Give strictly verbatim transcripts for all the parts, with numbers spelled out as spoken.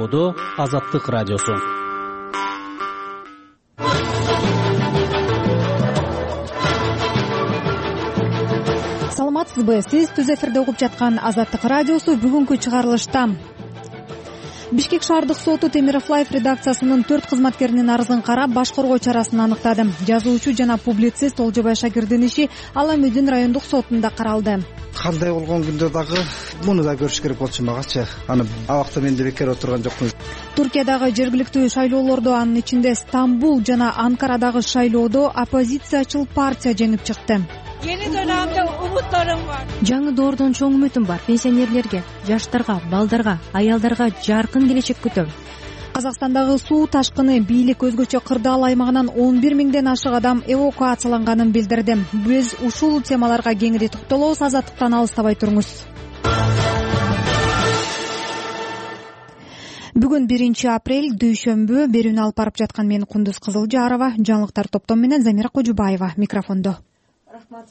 шайлоодо Азаттык радиосу. Саламатсызбы? Сиз түз эфирде угуп жаткан Азаттык радиосу бүгүнкү чыгарылышта. Бишкек шаардык соту Темиров Лайф редакциясынын төрт кызматкеринин арызын карап, баш коргоо чарасын аныктады. Жазуучу жана публицист Олжобай Шакирдин иши Ала Мүдүн райондук сотунда каралды. Кандай болгон күндө дагы муну да көрүш керек болчу магачы. Аны абакта мен да бекер отурган жокмун. Туркиядагы жергиликтүү шайлоолордо, анын ичинде Стамбул жана Анкарадагы шайлоодо оппозициячыл партия жеңип чыкты. Yeni dönemde umutlarım var. Жаңы доордон чоң үмүтүм бар. Пенсионерлерге, жаштарга, балдарга, аялдарга жаркын келечек күтөм. Казакстандагы суу ташкыны бийлик өзгөчө кырдаал аймагынан он бир миңден ашык адам эвакуацияланганын билдирди. Биз ушул темаларга кеңири токтолобуз. Азаттыктан алыстабай туруңуз. Бүгүн биринчи апрель, дүйшөмбү. Берүүнү алып барып жаткан мен Кундуз Кызылжарова, жаңылыктар топтом менен Замира Кожубаева микрофондо. Рахмат.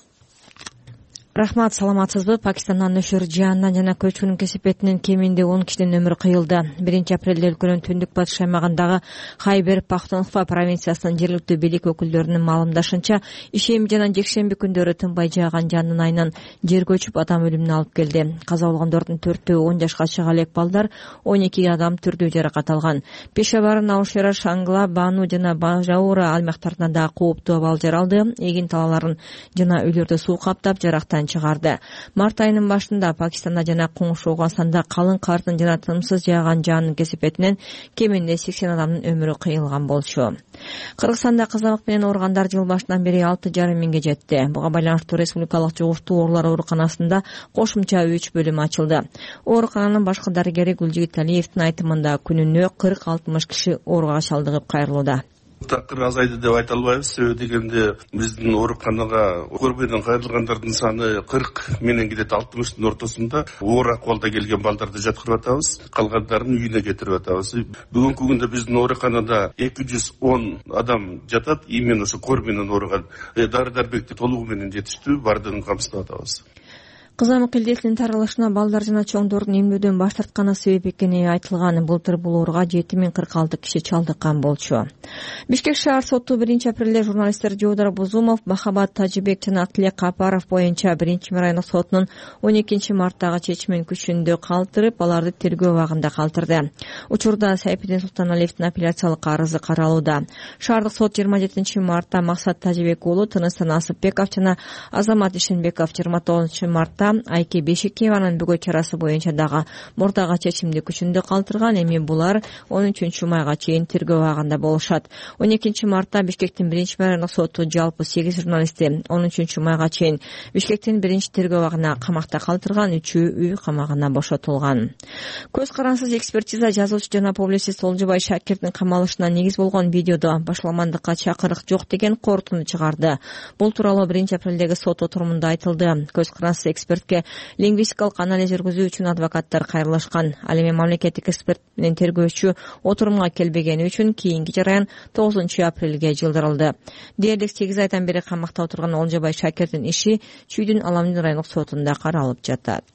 Рахмат, саламатсызбы? Пакистандан нөшөр жаандан жана көчкүнүн кесепетинен кеминде он кишинин өмүрү кыйылды. биринчи апрелде өлкөнүн түндүк батыш аймагындагы Хайбер Пахтунхва провинциясынын жергиликтүү бийлик өкүлдөрүнүн маалымдашынча, ишемби жана жекшемби күндөрү тынбай жааган жаандын айынан жер көчүп адам өлүмүнө алып келди. Каза болгондордун төртөө он жашка чыга элек балдар, он эки адам түрдүү жаракат алган. Пешавар, Наушера, Шангла, Бану жана Бажаура аймактарында да кооптуу абал жаралды. Эгин талааларын жана үйлөрдү суу каптап, жарактан чыгарды. Март айынын башында Пакистанда жана Коңшу Оогунстанда калың кардын жана тынымсыз жааган жаандын кесепетинен кеминде сексен адамдын өмүрү кыйылган болчу. Кыргызстанда кызамык менен ооругандар жыл башынан бери алты жарым миңге жетти. Буга байланыштуу республикалык жугуштуу оорулар ооруканасында кошумча үч бөлүм ачылды. Оорукананын башкы дарыгери Гүлжигит Алиевдин айтымында күнүнө кырк алтымыш киши ооруга чалдыгып кайрылууда. Такыр азайды деп айта албайбыз. Себеби дегенде биздин ооруканага көрбөдөн кайрылгандардын саны кырк менен килет алтымыштын ортосунда. Оор акыбалда келген балдарды жаткырып атабыз, калгандарын үйүнө кетирип атабыз. Бүгүнкү күндө биздин ооруканада эки жүз он адам жатат. Именно ошо кор менен ооруган. Дары дармекти толугу менен жетиштүү бардыгын камсыздап атабыз. Кызамык илдетинин таралышына балдар жана чоңдордун эмнүүдөн баш тартканы себеп экени айтылган. Былтыр бул ооруга жети миң кырк алты киши чалдыккан болчу. Бишкек шаар соту биринчи апрелде журналисттер Жоодар Бузумов, Махабат Тажибек жана Атлек Капаров боюнча биринчи райондук сотунун он экинчи марттагы чечимин күчүндө калтырып, аларды тергөө абагында калтырды. Учурда Сайпидин Султаналиевдин апелляциялык арызы каралууда. Шаардык сот жыйырма жетинчи мартта Максат Тажибек уулу Тыныстан Асыпбеков жана Азамат Ишенбеков жыйырма тогузунчу мартта Айке Бешикееванын бүгө чарасы боюнча дагы мурдагы чечимди күчүндө калтырган. Эми булар он үчүнчү майга чейин тергөө абагында болушат. он экинчи мартта Бишкектин биринчи райондук соту жалпы сегиз журналистти он үчүнчү майга чейин Бишкектин биринчи тергөө абагына камакта калтырган, үчөө үй камагына бошотулган. Көз карансыз экспертиза жазуучу жана публицист Олжобай Шакирдин камалышына негиз болгон видеодо башаламандыкка чакырык жок деген корутунду чыгарды. Бул тууралуу биринчи апрелдеги сот отурумунда айтылды. Көз карансыз экспертке лингвистикалык анализ жүргүзүү үчүн адвокаттар кайрылышкан. Ал эми мамлекеттик эксперт менен тергөөчү отурумга келбегени үчүн кийинки жараян тогузунчу апрелге жылдырылды. Дээрлик сегиз айдан бери камакта отурган Олжобай Шакирдин иши Чүйдүн Ала Мүдүн райондук сотунда каралып жатат.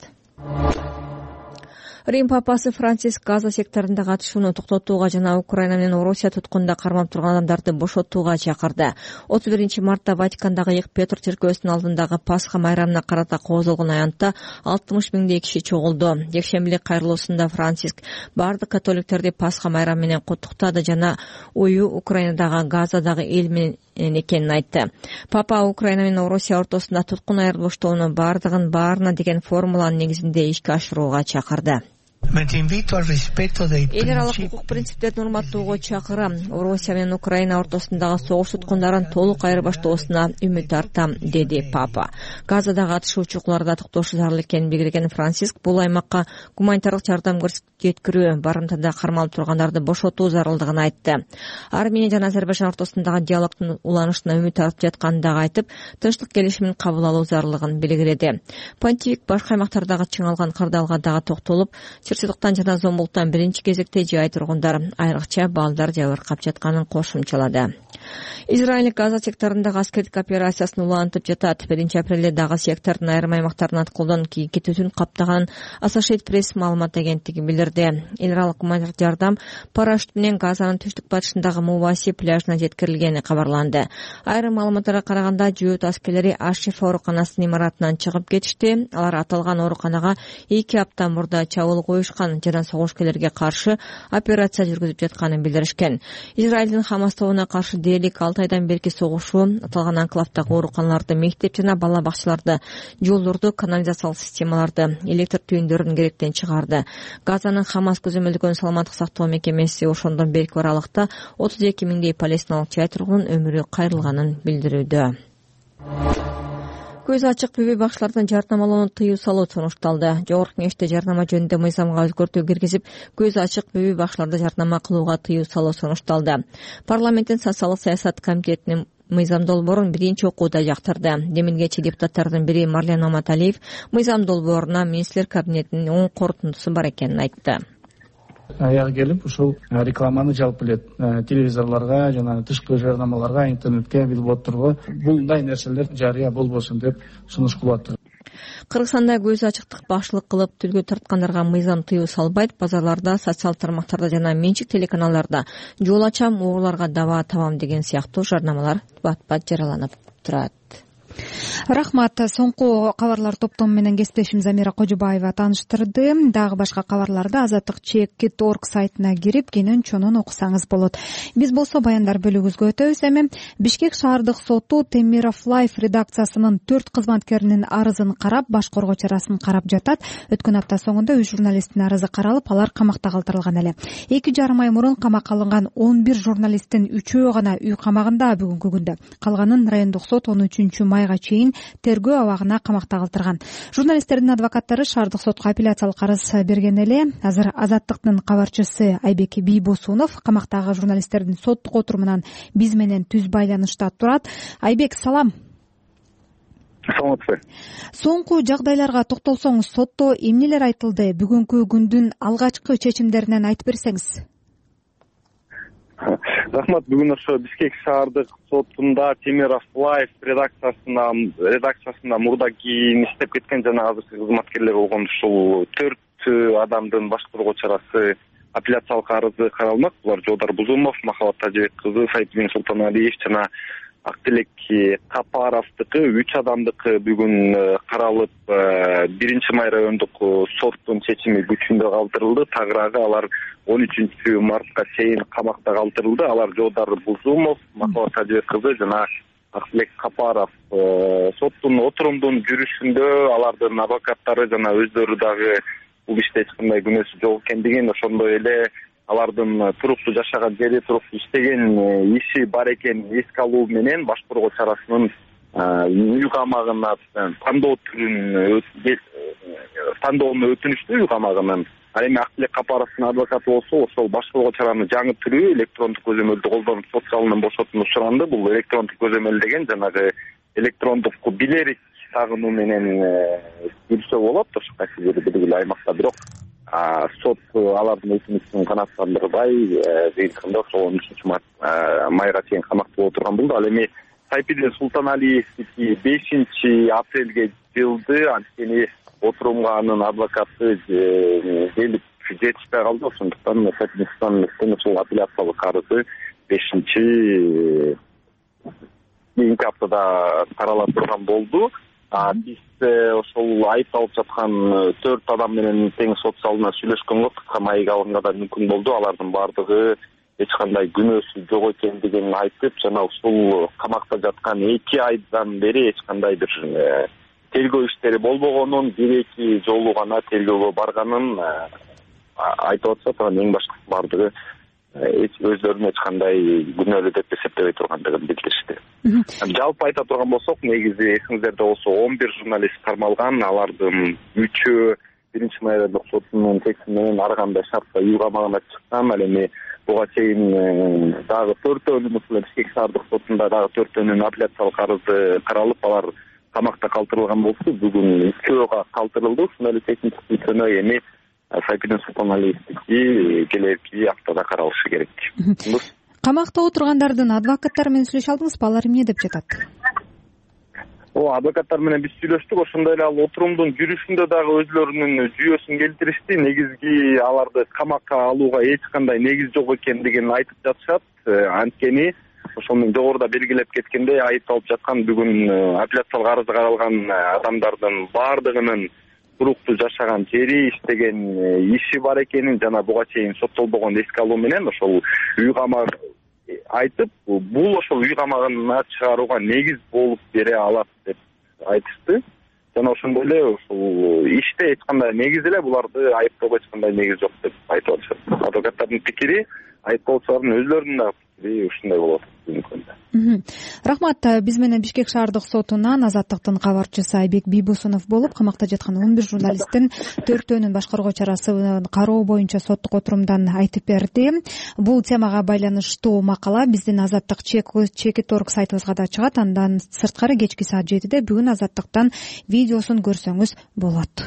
Рим папасы Франциск Газа секторунда катышууну токтотууга жана Украина менен Орусия туткунда кармап турган адамдарды бошотууга чакырды. отуз биринчи мартта Ватикандагы Ыйык Петр чиркөөсүнүн алдындагы Пасха майрамына карата козголгон аянтта алтымыш миңдей киши чогулду. Жекшембилик кайрылуусунда Франциск бардык католиктерди Пасха майрамы менен куттуктады жана ою Украинадагы Газадагы эл менен экенин айтты. Папа Украина менен Орусия ортосунда туткун айырылыштоону бардыгын баарына деген формуланын негизинде ишке ашырууга чакырды. Эл аралык укук принциптерин урматтоого чакырам. Орусия менен Украина ортосундагы согуш туткундарын толук айырбаштоосуна үмүт артам, деди Папа. Газадагы атышуучуларда токтошу зарыл экенин билдирген Франциск бул аймакка гуманитардык жардам жеткирүү, барымтада кармалып тургандарды бошотуу зарылдыгын айтты. Армения жана Азербайжан ортосундагы диалогдун уланышына үмүт артып жатканын дагы айтып, тынчтык келишимин кабыл алуу зарылдыгын белгиледи. Понтифик башка аймактардагы чыңалган кырдаалга дагы токтолуп, чыр сыдыктан жана зомбулуктан биринчи кезекте жай тургундар, айрыкча балдар жабыркап жатканын кошумчалады. Израиль Газа секторундагы аскердик операциясын улантып жатат. биринчи апрелде дагы сектордун айрым аймактарын аткылдан кийинки түтүн каптаган Associated Press маалымат агенттиги билдирди. Эл аралык гуманитардык жардам парашют менен Газанын түштүк батышындагы Муваси пляжына жеткирилгени кабарланды. Айрым маалыматтарга караганда жөөт аскерлери Ашиф ооруканасынын имаратынан чыгып кетишти. Алар аталган ооруканага эки апта мурда чабуул коюшкан жана согушкерлерге каршы операция жүргүзүп жатканын билдиришкен. Израилдин Хамас тобуна каршы дээрлик алты айдан берки согушу аталган анклавдагы ооруканаларды, мектеп жана бала бакчаларды, жолдорду, канализациялык системаларды, электр түйүндөрүн керектен чыгарды. Газанын Хамас көзөмөлдөгөн саламаттык сактоо мекемеси ошондон берки аралыкта отуз эки миңдей палестиналык жай тургунун өмүрү кайрылганын билдирүүдө. Көз ачык бүбү бакчылардын жарнамалоону тыюу салуу сунушталды. Жогорку Кеңеште жарнама жөнүндө мыйзамга өзгөртүү киргизип, көз ачык бүбү бакчыларды жарнама кылууга тыюу салуу сунушталды. Парламенттин социалдык саясат комитетинин мыйзам долбоорун биринчи окууда жактырды. Демилгечи депутаттардын бири Марлен Маматалиев мыйзам долбооруна министрлер кабинетинин оң корутундусу бар экенин айтты. Аягы келип ушул рекламаны жалпы эле телевизорлорго жана тышкы жарнамаларга, интернетке, билбордторго булдай нерселер жарыя болбосун деп сунуш кылып атты. Кыргызстанда көз ачыктык башчылык кылып тилгө тарткандарга мыйзам тыюу салбайт. Базарларда, социал тармактарда жана менчик телеканалдарда жол ачам, ооруларга даба табам деген сыяктуу жарнамалар бат-бат жарыяланып турат. Рахмат. Соңку кабарлар топтому менен кесиптешим Замира Кожобаева тааныштырды. Дагы башка кабарларды азаттык чек точка орг сайтына кирип кенен чонун окусаңыз болот. Биз болсо баяндар бөлүгүбүзгө өтөбүз. Эми Бишкек шаардык соту Темиров Лайф редакциясынын төрт кызматкеринин арызын карап, баш коргоо чарасын карап жатат. Өткөн апта соңунда үч журналисттин арызы каралып, алар камакта калтырылган эле. эки жарым ай мурун камакка алынган он бир журналисттин үчөө гана үй камагында бүгүнкү күндө. Калганын райондук сот он үчүнчү майга чейин тергөө абагына камакта калтырган. Журналисттердин адвокаттары шаардык сотко апелляциялык арыз берген эле. Азыр Азаттыктын кабарчысы Айбек Бийбосунов камактагы журналисттердин соттук отуруу менен биз менен түз байланышта турат. Айбек, салам. Саламатсызбы. Соңку жагдайларга токтолсоңуз, сотто эмнелер айтылды? Бүгүнкү күндүн алгачкы чечимдеринен айтып берсеңиз. Рахмат. Бүгүн ошо Бишкек шаардык сотунда Темиров Лайф редакциясына редакциясында мурда кийин иштеп кеткен жана азыркы кызматкерлер болгон ушул төрт адамдын баш коргоо чарасы апелляциялык арызы каралмак. Булар Жоодар Бузумов, Махабат Тажыбек кызы, Сайтбин Султаналиев жана Актилек Капаровдыкы үч адамдыкы бүгүн каралып, биринчи май райондук соттун чечими күчүндө калтырылды. Тагыраагы алар он үчүнчү мартка чейин камакта калтырылды. Алар Жоодар Бузумов, Махабат Тажыбек кызы жана Актилек Капаров соттун отурумдун жүрүшүндө алардын адвокаттары жана өздөрү дагы бул иште эч кандай күнөөсү жок экендигин, ошондой эле алардын туруктуу жашаган жери, туруктуу иштеген иши бар экенин эске алуу менен баш коргоо чарасынын үй камагына тандоо түрүн тандоону өтүнүштү үй камагынын. Ал эми Актилек Капаровдун адвокаты болсо, ошол баш коргоо чаранын жаңы түрү электрондук көзөмөлдү колдонуп сот залынан бошотууну суранды. Бул электрондук көзөмөл деген жанагы электрондук билерик сагынуу менен жүрсө болот. Ошо кайсы жерде белгилүү аймакта, бирок сот алардын өтүнүшүн канааттандырбай, жыйынтыгында ошол он үчүнчү майга чейин камакта отурган болду. Ал эми Сайпидин Султаналиевдики бешинчи апрелге жылды, анткени отурумга анын адвокаты келип жетишпей калды. Ошондуктан Сайпидин Султаналиевдин ушул апелляциялык арызы бешинчи кийинки аптада карала турган болду. Биз ошол айыпталып жаткан төрт адам менен тең сот залына сүйлөшкөнгө кыска майга алганга да мүмкүн болду. Алардын бардыгы эч кандай күнөөсү жок экендигин айтып, жана ушул камакта жаткан эки айдан бери эч кандай бир тергөө иштери болбогонун, бир эки жолу гана тергөөгө барганын айтып атышат. Анан эң башкысы бардыгы өздөрүн эч кандай күнөөлүү деп эсептебей тургандыгын билдиришти. Жалпы айта турган болсок, негизи эсиңиздерде болсо он бир журналист кармалган. Алардын үчөө биринчи май райондук сотунун чечими менен ар кандай шартта үй камагына чыккан. Ал эми буга чейин дагы төртөөнүн ушул Бишкек шаардык сотунда дагы төртөөнүн апелляциялык арызы каралып, алар камакта калтырылган болчу. Бүгүн үчөөгө калтырылды. Ушул эле техниктик күнөө эми Сайпидин Султаналиевдики келерки аптада каралышы керек. Камакта отургандардын адвокаттары менен сүйлөшө алдыңызбы? Алар эмне деп жатат? О, адвокаттар менен биз сүйлөштүк. Ошондой эле ал отурумдун жүрүшүндө дагы өзлөрүнүн жүйөсүн келтиришти. Негизги аларды камакка алууга эч кандай негиз жок экендигин айтып жатышат. Анткени ошону жогоруда белгилеп кеткендей, айыпталып жаткан бүгүн апелляциялык арызы каралган адамдардын баардыгынын туруктуу жашаган жери, иштеген иши бар экенин жана буга чейин соттолбогон эске алуу менен ошол үй камак айтып, бул ошол үй камагына чыгарууга негиз болуп бере алат деп айтышты. Жана ошондой эле ушул иште эч кандай негиз эле буларды айыптоого эч кандай негиз жок деп айтып атышат. Адвокаттардын пикири, айыптоочулардын өзлөрүнүн да пикири ушундай болот. Рахмат. Биз менен Бишкек шаардык сотунан Азаттыктын кабарчысы Айбек Бийбосунов болуп, камакта жаткан он бир журналисттин төртөөнүн башкаруу чарасын кароо боюнча соттук отурумдан айтып берди. Бул темага байланыштуу макала биздин Азаттык чеки торг сайтыбызга да чыгат. Андан сырткары кечки саат жетиде бүгүн Азаттыктан видеосун көрсөңүз болот.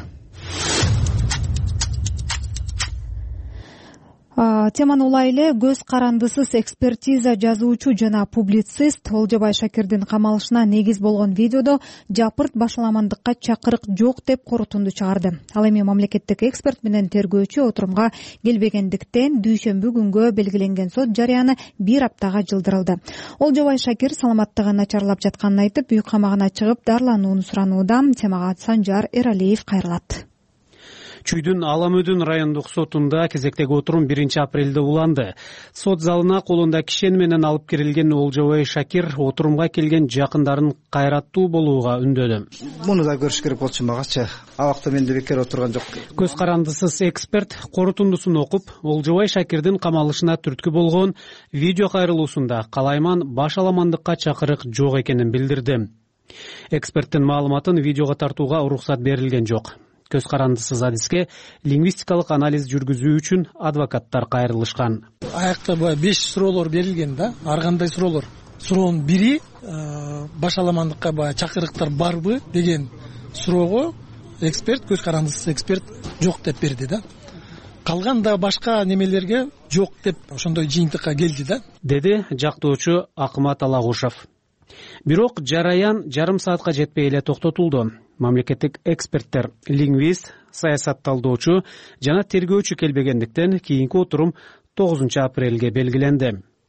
Теманы улай эле көз карандысыз экспертиза жазуучу жана публицист Олжобай Шакирдин камалышына негиз болгон видеодо жапырт башаламандыкка чакырык жок деп корутунду чыгарды. Ал эми мамлекеттик эксперт менен тергөөчү отурумга келбегендиктен дүйшөмбү күнгө белгиленген сот жарыяны бир аптага жылдырылды. Олжобай Шакир саламаттыгы начарлап жатканын айтып, үй камагына чыгып дарланууну суранууда. Темага Санжар Эралиев кайрылат. Чүйдүн Аламөдүн райондук сотунда кезектеги отурум биринчи апрелде уланды. Сот залына колунда кишен менен алып кирилген Олжобай Шакир отурумга келген жакындарын кайраттуу болууга үндөдү. Муну да көрүш керек болчу магачы. Абакта менде бекер отурган жок. Көз карандысыз эксперт корутундусун окуп, Олжобай Шакирдин камалышына түрткү болгон видео кайрылуусунда калайман башаламандыкка чакырык жок экенин билдирди. Эксперттин маалыматын видеого тартууга уруксат берилген жок. Көз карандысыз адиске лингвистикалык анализ жүргүзүү үчүн адвокаттар кайрылышкан. Аякта баягы беш суроолор берилген да. Ар кандай суроолор? Суроонун бири башаламандыкка баягы чакырыктар барбы деген суроого эксперт, көз карандысыз эксперт жок деп берди да. Калганда башка немелерге жок деп ошондой жыйынтыкка келди да. Деди жактоочу Акмат Алагушев. Бирок жараян жарым саатка жетпей эле токтотулду. Мамлекеттик эксперттер, лингвист, саясатталдоочу жана тергөөчү келбегендиктен кийинки отурум тогузунчу апрелге белгиленди.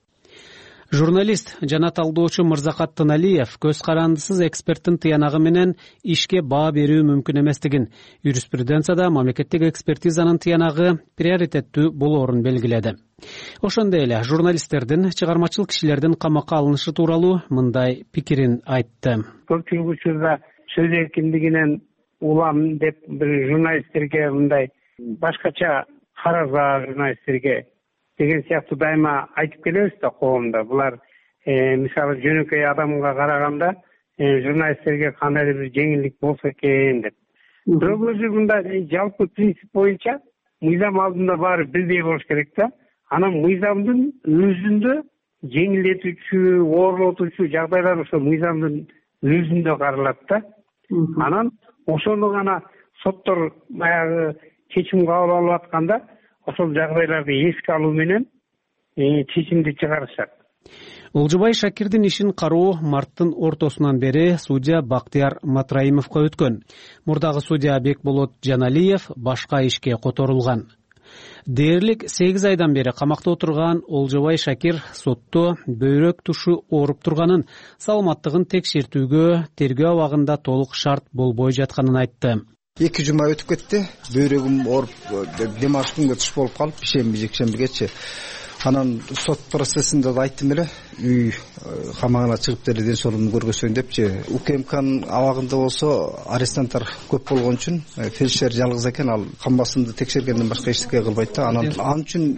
Журналист жана талдоочу Мырзакат Тыналиев көз карандысыз эксперттин тыянагы менен ишке баа берүү мүмкүн эместигин, юриспруденцияда мамлекеттик экспертизанын тыянагы приоритеттүү болоорун белгиледи. Ошондой эле журналисттердин, чыгармачыл кишилердин камакка алынышы тууралуу мындай пикирин айтты. Көпчүлүк учурда сөз эркиндигинен улам деп бир журналисттерге мындай башкача караш бар журналисттерге деген сыяктуу дайыма айтып келебиз да коомдо. Булар мисалы жөнөкөй адамга караганда журналисттерге кандайдыр бир жеңилдик болсо экен деп. Бирок өзү мындай жалпы принцип боюнча мыйзам алдында баары бирдей болуш керек да. Анан мыйзамдын өзүндө жеңилдетүүчү, оорлотуучу жагдайлар ошо мыйзамдын өзүндө каралат да. Анан ошону гана соттор баягы чечим кабыл алып атканда ошол жагдайларды эске алуу менен чечимди чыгарышат. Олжобай Шакирдин ишин кароо марттын ортосунан бери судья Бактыяр Матраимовго өткөн. Мурдагы судья Бекболот Жаналиев башка ишке которулган. Дээрлик сегиз айдан бери камакта отурган Олжобай Шакир сотто бөйрөк тушу ооруп турганын, саламаттыгын текшертүүгө тергөө абагында толук шарт болбой жатканын айтты. эки жума өтүп кетти. Бөйрөгүм ооруп, дем алыш күнгө туш болуп калып, ишемби жекшембигечи. Анан сот процессинде да айттым эле, үй камагына чыгып деле ден соолугумду көргөзөйүн депчи. УКМКнын абагында болсо арестанттар көп болгон үчүн фельдшер жалгыз экен, ал камбасымды текшергенден башка эчтеке кылбайт да. Анан ал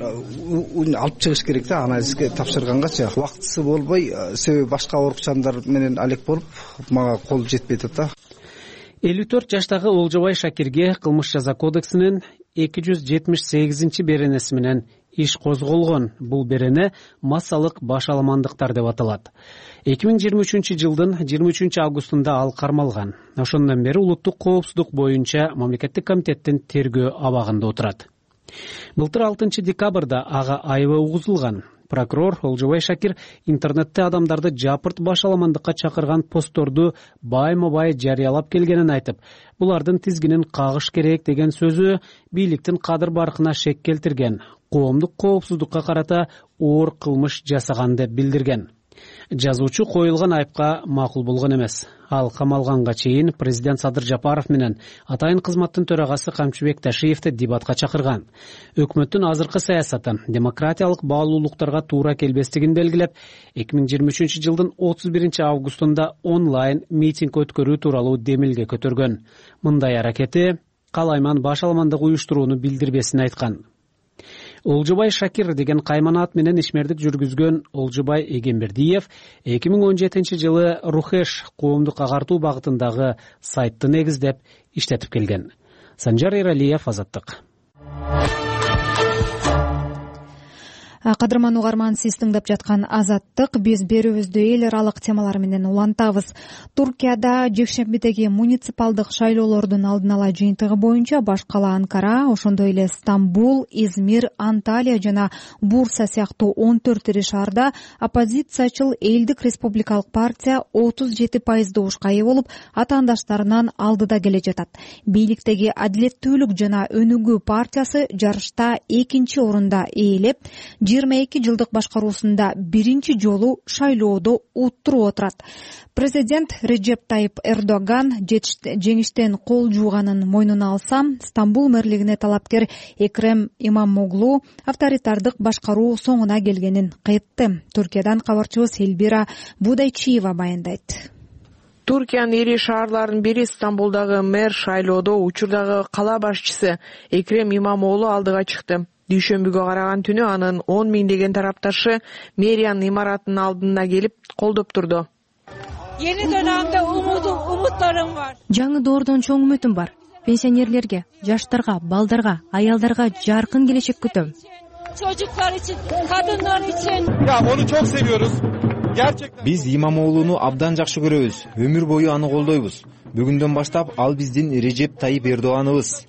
үчүн алып чыгыш керек да, анализге тапшыргангачы. Убактысы болбой, себеби башка оорукчандар менен алек болуп, мага кол жетпей атат да. элүү төрт жаштагы Олжобай Шакирге кылмыш жаза кодексинин эки жүз жетимиш сегизинчи беренеси менен иш козголгон. Бул берене массалык башаламандыктар деп аталат. эки миң жыйырма үчүнчү жылдын жыйырма үчүнчү августунда ал кармалган. Ошондон бери улуттук коопсуздук боюнча мамлекеттик комитеттин тергөө абагында отурат. Былтыр алтынчы декабрда ага айыбы угузулган. Прокурор Олжобай Шакир интернетте адамдарды жапырт башаламандыкка чакырган постторду байма бай жарыялап келгенин айтып, булардын тизгинин кагыш керек деген сөзү бийликтин кадыр баркына шек келтирген, коомдук коопсуздукка карата оор кылмыш жасаган деп билдирген. Жазуучу коюлган айыпка макул болгон эмес. Ал камалганга чейин президент Садыр Жапаров менен атайын кызматтын төрагасы Камчыбек Ташиевди дебатка чакырган. Өкмөттүн азыркы саясаты демократиялык баалуулуктарга туура келбестигин белгилеп, эки миң жыйырма үчүнчү жылдын отуз биринчи августунда онлайн митинг өткөрүү тууралуу демилге көтөргөн. Мындай аракети калайман башаламандык уюштурууну билдирбесин айткан. Олжобай Шакир деген кайман ат менен ишмердик жүргүзгөн Олжобай Эгембердиев эки миң он жетинчи жылы Рухеш коомдук агартуу багытындагы сайтты негиздеп иштетип келген. Санжар Эралиев, Азаттык. Кадырман угарман, сиз тыңдап жаткан Азаттык. Биз берүүбүздү эл аралык темалар менен улантабыз. Туркияда жекшембидеги муниципалдык шайлоолордун алдын ала жыйынтыгы боюнча баш кала Анкара, ошондой эле Стамбул, Измир, Анталия жана Бурса сыяктуу он төрт ири шаарда оппозициячыл Элдик республикалык партия отуз жети пайыз добушка ээ болуп, атаандаштарынан алдыда келе жатат. Бийликтеги Адилеттүүлүк жана Өнүгүү партиясы жарышта экинчи орунда ээлеп, жыйырма эки жылдык башкаруусунда биринчи жолу шайлоодо уттуруп отурат. Президент Реджеп Тайип Эрдоган жеңиштен кол жууганын мойнуна алса, Стамбул мэрлигине талапкер Экрем Имамоглу авторитардык башкаруу соңуна келгенин кайтты. Түркиядан кабарчыбыз Элбира Будайчиева баяндайт. Туркиянын ири шаарларынын бири Стамбулдагы мэр шайлоодо учурдагы кала башчысы Экрем Имамоглу алдыга чыкты. Дүйшөмбүгө караган түнү анын он миңдеген тарапташы мэриянын имаратынын алдына келип колдоп турду. Yeni dönemde umudum, umutlarım var. Жаңы доордон чоң үмүтүм бар. Пенсионерлерге, жаштарга, балдарга, аялдарга жаркын келечек күтөм. Çocuklar için, kadınlar için. Ya onu çok seviyoruz. Gerçekten. Биз Имамоглуну абдан жакшы көрөбүз. Өмүр бою аны колдойбуз. Бүгүндөн баштап ал биздин Реджеп Тайип Эрдоганыбыз.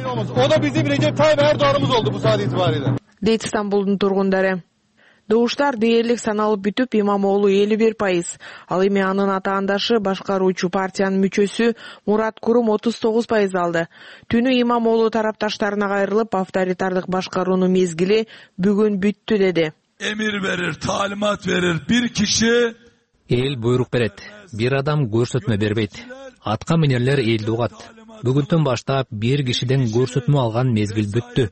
O da bizim Recep Tayyip Erdoğan'ımız oldu bu saat itibariyle. Дейт Стамбулдун тургундары. Добуштар дээрлик саналып бүтүп, Имамоглу элүү бир пайыз, ал эми анын атаандашы башкаруучу партиянын мүчөсү Мурат Курум отуз тогуз пайыз алды. Түнү Имамоглу тарапташтарына кайрылып, авторитардык башкаруунун мезгили бүгүн бүттү деди. Emir verir, talimat verir. Bir kişi эл буйрук берет. Бир адам көрсөтмө бербейт. Атка минерлер элди угат. Бүгүндөн баштап бир кишиден көрсөтмө алган мезгил бүттү.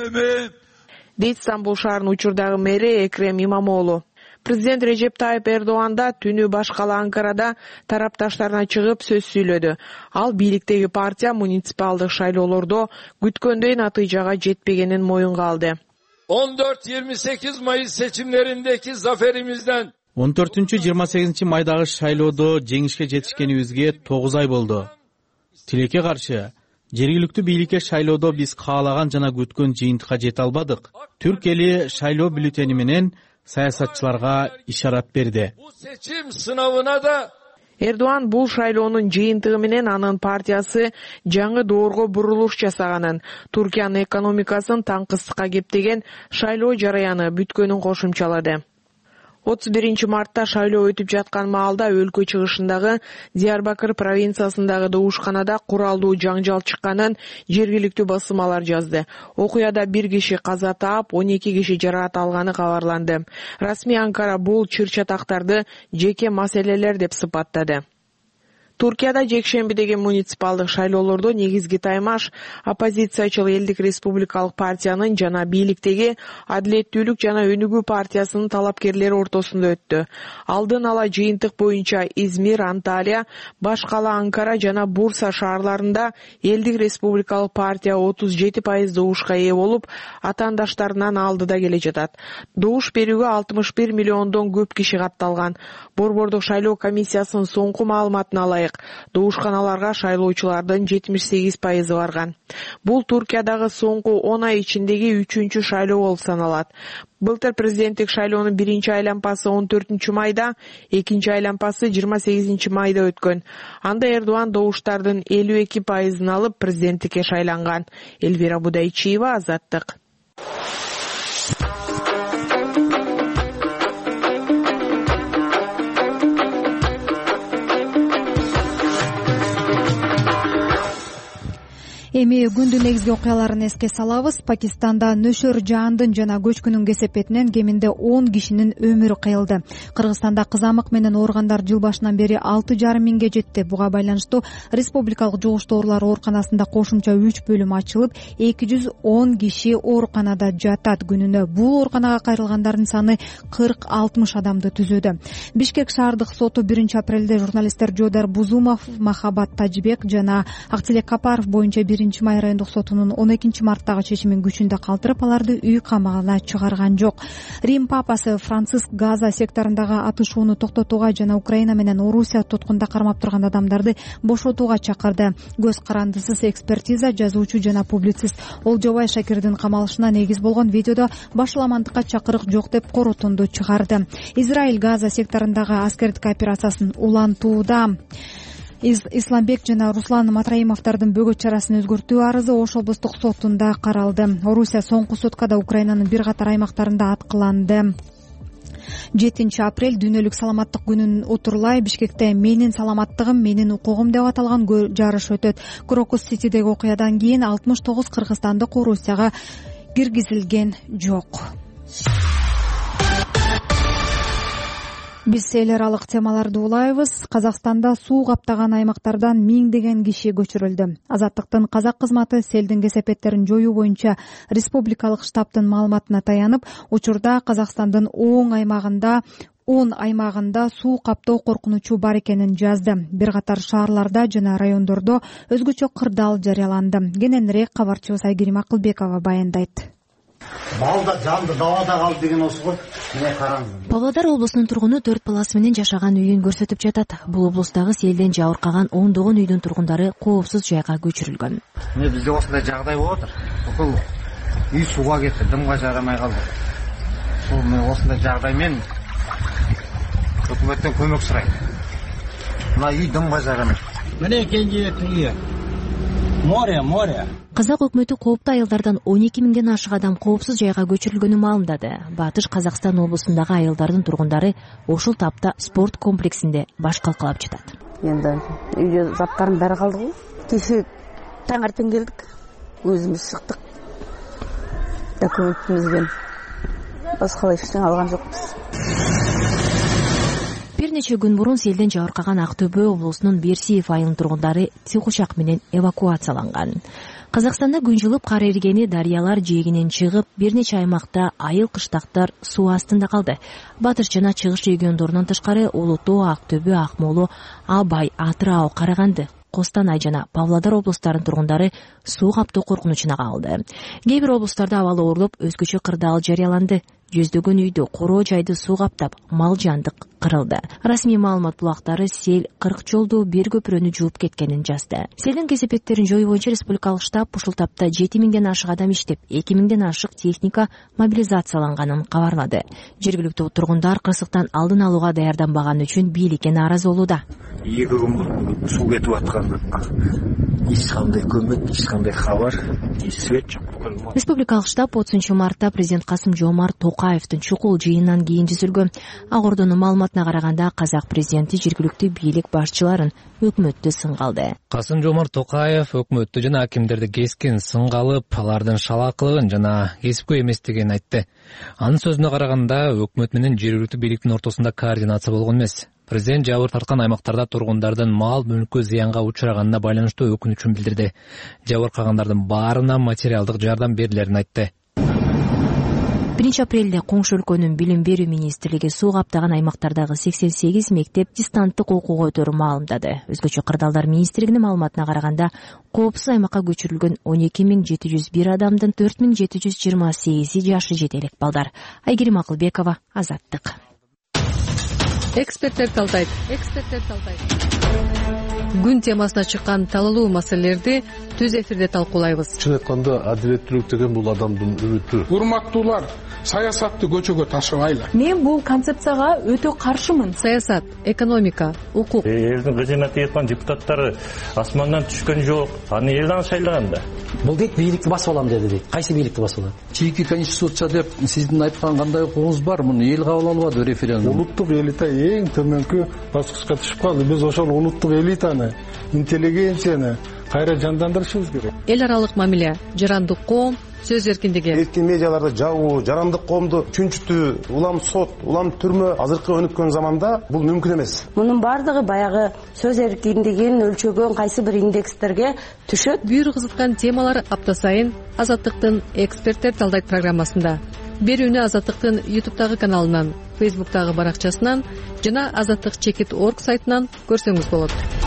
Дейт Стамбул шаарынын учурдагы мэри Экрем Имамоглу. Президент Реджеп Тайип Эрдоган да түнү баш кала Анкарада тарапташтарына чыгып сөз сүйлөдү. Ал бийликтеги партия муниципалдык шайлоолордо күткөндөй натыйжага жетпегенин моюнга алды. on dört yirmi sekiz Mayıs seçimlerindeki zaferimizden он төртүнчү жыйырма сегизинчи майдагы шайлоодо жеңишке жетишкенибизге тогуз ай болду. Тилекке каршы, жергиликтүү бийликке шайлоодо биз каалаган жана күткөн жыйынтыкка жете албадык. Түрк эли шайлоо бюллетени менен саясатчыларга ишарат берди. Bu seçim sınavına da Эрдоган бул шайлоонун жыйынтыгы менен анын партиясы жаңы доорго бурулуш жасаганын, Туркиянын экономикасын таңкыстыкка кептеген шайлоо жараяны бүткөнүн кошумчалады. отуз биринчи мартта шайлоо өтүп жаткан маалда өлкө чыгышындагы Диярбакыр провинциясындагы добушканада куралдуу жаңжал чыкканын жергиликтүү басылмалар жазды. Окуяда бир киши каза таап, он эки киши жараат алганы кабарланды. Расмий Анкара бул чыр-чатактарды жеке маселелер деп сыпаттады. Туркияда жекшембидеги муниципалдык шайлоолордо негизги таймаш оппозициячыл Элдик республикалык партиянын жана бийликтеги Адилеттүүлүк жана Өнүгүү партиясынын талапкерлери ортосунда өттү. Алдын ала жыйынтык боюнча Измир, Анталия, баш кала Анкара жана Бурса шаарларында Элдик республикалык партия отуз жети пайыз добушка ээ болуп, атаандаштарынан алдыда келе жатат. Добуш берүүгө алтымыш бир миллиондон көп киши катталган. Борбордук шайлоо комиссиясынын соңку маалыматына ылайык. Добушканаларга шайлоочулардын жетимиш сегиз пайызы барган. Бул Туркиядагы соңку он ай ичиндеги үчүнчү шайлоо болуп саналат. Былтыр президенттик шайлоонун биринчи айлампасы он төртүнчү майда, экинчи айлампасы жыйырма сегизинчи майда өткөн. Анда Эрдоан добуштардын элүү эки пайызын алып президенттикке шайланган. Элвира Будайчиева, Азаттык. Эми күндүн негизги окуяларын эске салабыз. Пакистанда нөшөр жаандын жана көчкүнүн кесепетинен кеминде он кишинин өмүрү кыйылды. Кыргызстанда кызамык менен ооругандар жыл башынан бери алты жарым миңге жетти. Буга байланыштуу республикалык жугуштуу оорулар ооруканасында кошумча үч бөлүм ачылып, эки жүз он киши ооруканада жатат. Күнүнө бул ооруканага кайрылгандардын саны кырк алтымыш адамды түзүүдө. Бишкек шаардык соту биринчи апрелде журналисттер Жодар Бузумов, Махабат Тажбек жана Актилек Капаров боюнча биринчи май райондук сотунун он экинчи марттагы чечимин күчүндө калтырып, аларды үй камагына чыгарган жок. Рим папасы Франциск Газа секторундагы атышууну токтотууга жана Украина менен Орусия туткунда кармап турган адамдарды бошотууга чакырды. Көз карандысыз экспертиза жазуучу жана публицист Олжобай Шакирдин камалышына негиз болгон видеодо башаламандыкка чакырык жок деп корутунду чыгарды. Израиль Газа секторундагы аскердик операциясын улантууда. Исламбек жана Руслан Матраимовдордун бөгөт чарасын өзгөртүү арызы Ош облустук сотунда каралды. Орусия соңку суткада Украинанын бир катар аймактарында аткыланды. жетинчи апрель дүйнөлүк саламаттык күнүн утурлай Бишкекте "Менин саламаттыгым, менин укугум" деп аталган жарыш өтөт. Крокус Ситидеги окуядан кийин алтымыш тогуз кыргызстандык Орусияга киргизилген жок. Биз эл аралык темаларды улайбыз. Казакстанда суу каптаган аймактардан миңдеген киши көчүрүлдү. Азаттыктын казак кызматы селдин кесепеттерин жоюу боюнча республикалык штабтын маалыматына таянып, учурда Казакстандын он аймагында он аймагында суу каптоо коркунучу бар экенин жазды. Бир катар шаарларда жана райондордо өзгөчө кырдаал жарыяланды. Кененирээк кабарчыбыз Айгерим Акылбекова баяндайт. Балда жанды далада калды деген осы ғой. Міне караңыз. Павлодар облусунун тургуну төрт баласы менен жашаган үйүн көрсөтүп жатат. Бул облустагы селден жабыркаган ондогон үйдүн тургундары коопсуз жайга көчүрүлгөн. Міне бизде осындай жагдай болуп атыр. Бүкүл үй сууга кетти, дымга жарамай калды. Сол мына осындай жагдаймен өкмөттөн көмөк сурайт. Мына үй дымга жарамай. Міне кенжебектин үйү. Море, море. Казак өкмөтү кооптуу аялдардан он эки миңден ашык адам коопсуз жайга көчүрүлгөнүн маалымдады. Батыш Казакстан облусундагы аялдардын тургундары ушул тапта спорт комплексинде баш калкалап жатат. Енді үйдө заптарын баары калды го. Кеше таңертең келдик. Өзүбүз чыктык. Документибизбен башка эчтене алган жокпуз. Бир нече күн мурун селден жабыркаган Актөбө облусунун Берсиев айылынын тургундары тигучак менен эвакуацияланган. Казакстанда күн жылып кар эригени, дарыялар жээгинен чыгып, бир нече аймакта айыл кыштактар суу астында калды. Батыш жана чыгыш региондорунан тышкары Улуу Тоо, Актөбө, Акмола, Абай, Атырау, Караганды, Костанай жана Павлодар облустарынын тургундары суу каптоо коркунучуна калды. Кээ бир облустарда абалы оорлоп, өзгөчө кырдаал жарыяланды. Жүздөгөн үйдү, короо жайды суу каптап, мал жандык кырылды. Расмий маалымат булактары сел кырк жолду бир көпүрөнү жууп кеткенин жазды. Селдин кесепеттерин жоюу боюнча республикалык штаб ушул тапта жети миңден ашык адам иштеп, эки миңден ашык техника мобилизацияланганын кабарлады. Жергиликтүү тургундар кырсыктан алдын алууга даярданбаганы үчүн бийликке нааразы болууда. эки күн суу кетип аткан. Эч кандай көмөк, эч кандай кабар, свет жок. Республикалык штаб отузунчу мартта президент Касым Жомарт Токаевдин чукул жыйынынан кийин түзүлгөн. Ак Ордонун маалыматына караганда казак президенти жергиликтүү бийлик башчыларын өкмөттү сынга алды. Касым Жомарт Токаев өкмөттү жана акимдерди кескин сынга алып, алардын шалаакылыгын жана кесипкөй эместигин айтты. Анын сөзүнө караганда өкмөт менен жергиликтүү бийликтин ортосунда координация болгон эмес. Президент жабыр тарткан аймактарда тургундардын мал мүлкү зыянга учураганына байланыштуу өкүнүчүн билдирди. Жабыркагандардын баарына материалдык жардам берилерин айтты. биринчи апрелде коңшу өлкөнүн билим берүү министрлиги суу каптаган аймактардагы сексен сегиз мектеп дистанттык окууга өтөрүн маалымдады. Өзгөчө кырдаалдар министрлигинин маалыматына караганда, коопсуз аймакка көчүрүлгөн он эки миң жети жүз бир адамдын төрт миң жети жүз жыйырма сегизи жашы жете элек балдар. Айгерим Акылбекова, Азаттык. Эксперттер талдайт. Эксперттер талдайт. күн темасына чыккан талалуу маселелерди түз эфирде талкуулайбыз. Чын айтканда адилеттүүлүк деген бул адамдын үмүтү. Урматтуулар, саясатты көчөгө ташыбайлы. Мен бул концепцияга өтө каршымын. Саясат, экономика, укук. Элдин кызмат эткан депутаттары асмандан түшкөн жок. Аны элден шайлаган да. Бул дейт бийликти басып алам деди дейт. Кайсы бийликти басып алат? Чийки конституция деп сиздин айткан кандай укугуңуз бар? Муну эл кабыл албады референдум. Улуттук элита эң төмөнкү баскычка түшүп калды. Биз ошол улуттук элитаны, интеллигенцияны кайра жандандырышыбыз керек. Эл аралык мамиле, жарандык коом, сөз эркиндиги. Эркин медиаларда жабуу, жарандык коомду чүнчүтүү, улам сот, улам түрмө азыркы өнүккөн заманда бул мүмкүн эмес. Мунун бардыгы баягы сөз эркиндигин өлчөгөн кайсы бир индекстерге түшөт. Бүйүр кызыткан темалар апта сайын Азаттыктын эксперттер талдайт программасында. Берүүнү Азаттыктын ютубтагы каналынан, фейсбуктагы баракчасынан жана азаттык чекит точка орг сайтынан көрсөңүз болот.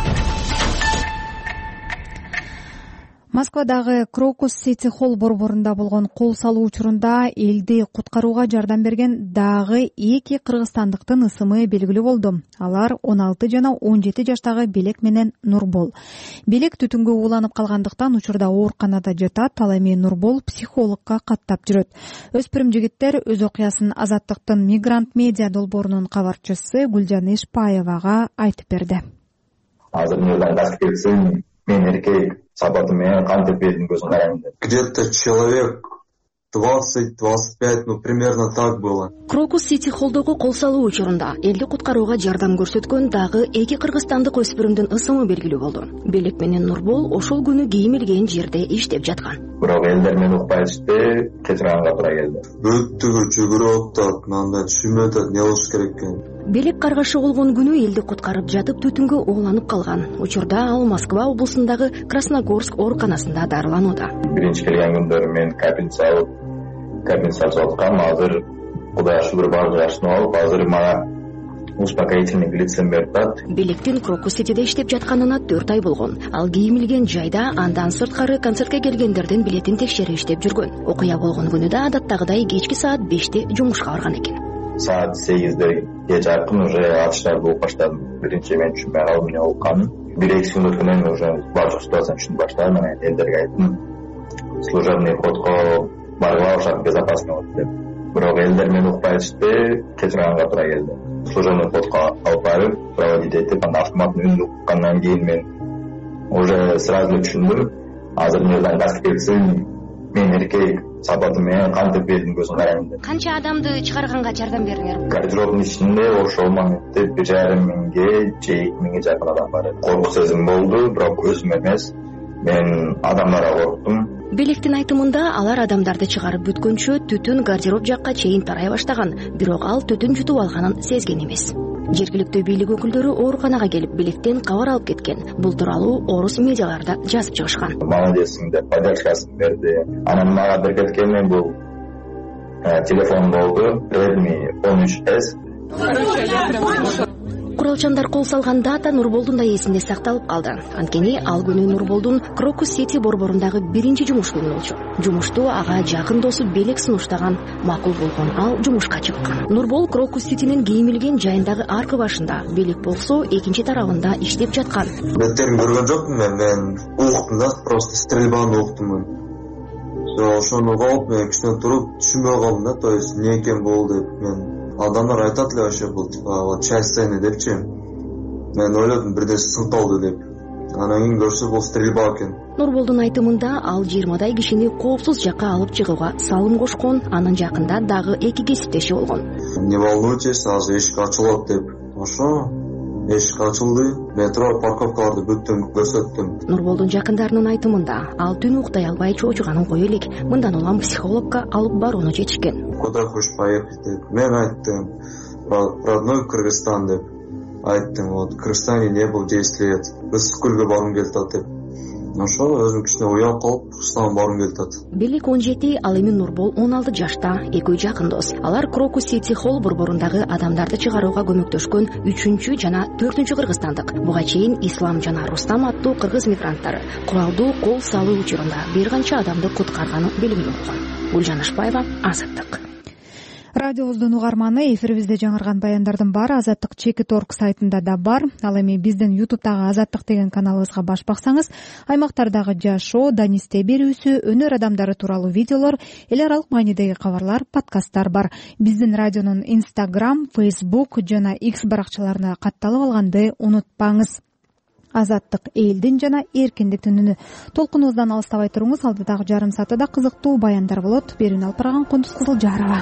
Москвадагы Крокус Сити Холл борборунда болгон кол салуу учурунда элди куткарууга жардам берген дагы эки кыргызстандыктын ысымы белгилүү болду. Алар он алты жана он жети жаштагы Белек менен Нурбол. Белек түтүнгө ууланып калгандыктан учурда ооруканада жатат, ал эми Нурбол психологко каттап жүрөт. Өспүрүм жигиттер өз окуясын Азаттыктын Мигрант медиа долбоорунун кабарчысы Гүлжан Ишпаевага айтып берди. Азыр мындан касып келсем, мен эркек сапаты менен кантип элдин көзүн карайм деп. Где-то человек двадцать двадцать пять, ну примерно так было. Крокус Сити Холлдогу кол салуу учурунда элди куткарууга жардам көрсөткөн дагы эки кыргызстандык өспүрүмдүн ысымы белгилүү болду. Белек менен Нурбол ошол күнү кийим илген жерде иштеп жаткан. Бирок элдер мени укпайчты, кетиранга туура келди. Бүттүгү жүгүрүп атат, мындай түшүнбөй атат, эмне болуш керек экенин. Белек каргашы болгон күнү элди куткарып жатып түтүнгө ууланып калган. Учурда ал Москва облусундагы Красногорск ооруканасында дарыланууда. Биринчи келген күндөрү мен капельница алып, капельница алгам. Азыр Кудайга шүгүр баардыгы жакшы болуп, азыр мага успокоительный глицин берип атат. Белектин Крокус Ситиде иштеп жатканына төрт ай болгон. Ал кийим илген жайда андан сырткары концертке келгендердин билетин текшерип иштеп жүргөн. Окуя болгон күнү да адаттагыдай кечки саат беште жумушка барган экен. Саат сегизде кече айкын уже атыштарды угуп баштадым. Биринчи мен түшүнбөй калдым эмне болуп калганын. бир эки күн өткөндөн кийин уже баардык ситуацияны түшүнүп баштадым. Мен элдерге айттым, служебный входко баргыла ошак безопасно болот деп. Бирок элдер мени укпайчты, кетиранга туура келди. Служебный входко алып барып, проводить этип, анан автоматтын үнүн уккандан кийин мен уже сразу түшүндүм. Азыр мындан касып келсем, мен эркек сапаты менен кантип элдин көзүн карайм деп. Канча адамды чыгарганга жардам бердиңер? Гардеробдун ичинде ошол моментте бир жарым миңге же эки миңге жакын адам бар эди. Корку сезим болду, бирок өзүм эмес, мен адамдарга корктум. Белектин айтымында алар адамдарды чыгарып бүткөнчө түтүн гардероб жакка чейин тарай баштаган, бирок ал түтүн жутуп алганын сезген эмес. Жергиликтүү бийлик өкүлдөрү ооруканага келип Белектен кабар алып кеткен. Бул тууралуу орус медиаларда жазып чыгышкан. Молодецсиң деп поддержкасын берди. Анан мага бир кеткен мен бул телефон болду, Redmi он үч эс. Куралчандар кол салган дата Нурболдун да эсинде сакталып калды. Анткени ал күнү Нурболдун Крокус Сити борборундагы биринчи жумуш күнү болчу. Жумушту ага жакын досу Белек сунуштаган, макул болгон ал жумушка чыккан. Нурбол Крокус Ситинин кийим илген жайындагы аркы башында, Белек болсо экинчи тарабында иштеп жаткан. Беттерин көргөн жокмун мен, мен уктум да, просто стрельбаны уктум мен. Ошону угуп, мен кичине туруп түшүнбөй калдым да, то есть эмне экен бул деп мен. Адамдар айтат эле вообще бул типа часть сцены депчи. Мен ойлодум бирден сынталды деп. Анан кийин көрсө бул стрельба экен. Нурболдун айтымында ал жыйырмадай кишини коопсуз жакка алып чыгууга салым кошкон, анын жакында дагы эки кесиптеши болгон. Не волнуйтесь, азыр эшик ачылат деп. Ошо эшик ачылды, метро парковкаларды бүттүм, көрсөттүм. Нурболдун жакындарынын айтымында ал түн уктай албай чоочуганын кое элек, мындан улам психологко алып барууну чечишкен. Куда хочешь поехать деп. Мен айттым, родной Кыргызстан деп. Айттым, вот в Кыргызстане не был десять лет. Ысык-көлгө баргым келип атат деп. Ошол өзүм кичине уяп калып, Кыргызстанга баргым келип атат. Белек он жети, ал эми Нурбол он алты жашта, экөө жакын дос. Алар Крокус Сити Холл борборундагы адамдарды чыгарууга көмөктөшкөн үчүнчү жана төртүнчү кыргызстандык. Буга чейин Ислам жана Рустам аттуу кыргыз мигранттары куралдуу кол салуу учурунда бир канча адамды куткарганы белгилүү болгон. Гүлжан Ишпаева, Азаттык. Радиобуздун угарманы, эфирибизде жаңырган баяндардын баары Азаттык чекит орг сайтында да бар. Ал эми биздин ютубтагы Азаттык деген каналыбызга баш баксаңыз, аймактардагы жашоо, данисте берүүсү, өнөр адамдары тууралуу видеолор, эл аралык маанидеги кабарлар, подкасттар бар. Биздин радионун Instagram, Facebook жана X баракчаларына катталып алганды унутпаңыз. Азаттык элдин жана эркиндиктин үнү. Толкунубуздан алыстабай туруңуз, алдыдагы жарым саатта кызыктуу баяндар болот. Берүүнү алып барган Кундуз Кызылжарова.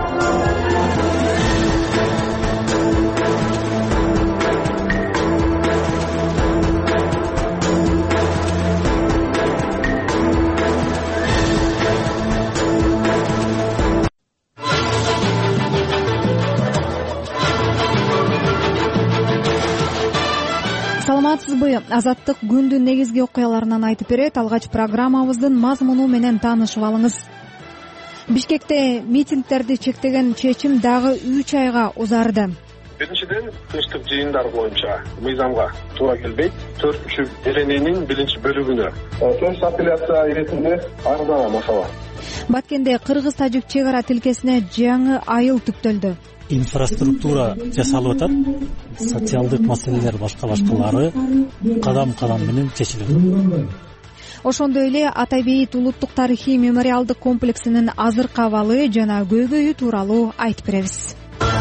Саламатсызбы? Азаттык күндүн негизги окуяларынан айтып берет. Алгач программабыздын мазмуну менен таанышып алыңыз. Бишкекте митингдерди чектеген чечим дагы үч айга узарды. Биринчиден, тынчтык жыйындар боюнча мыйзамга туура келбейт. Төртүнчү берененин биринчи бөлүгүнө төрт апелляция иретинде арызданган машала. Баткенде кыргыз-тажик чек ара тилкесине жаңы айыл түптөлдү. Инфраструктура жасалып атат, социалдык маселелер башка башкалары кадам-кадам менен чечилет. Ошондой эле Атайбейит улуттук тарыхый мемориалдык комплексинин азыркы абалы жана көйгөйү тууралуу айтып беребиз.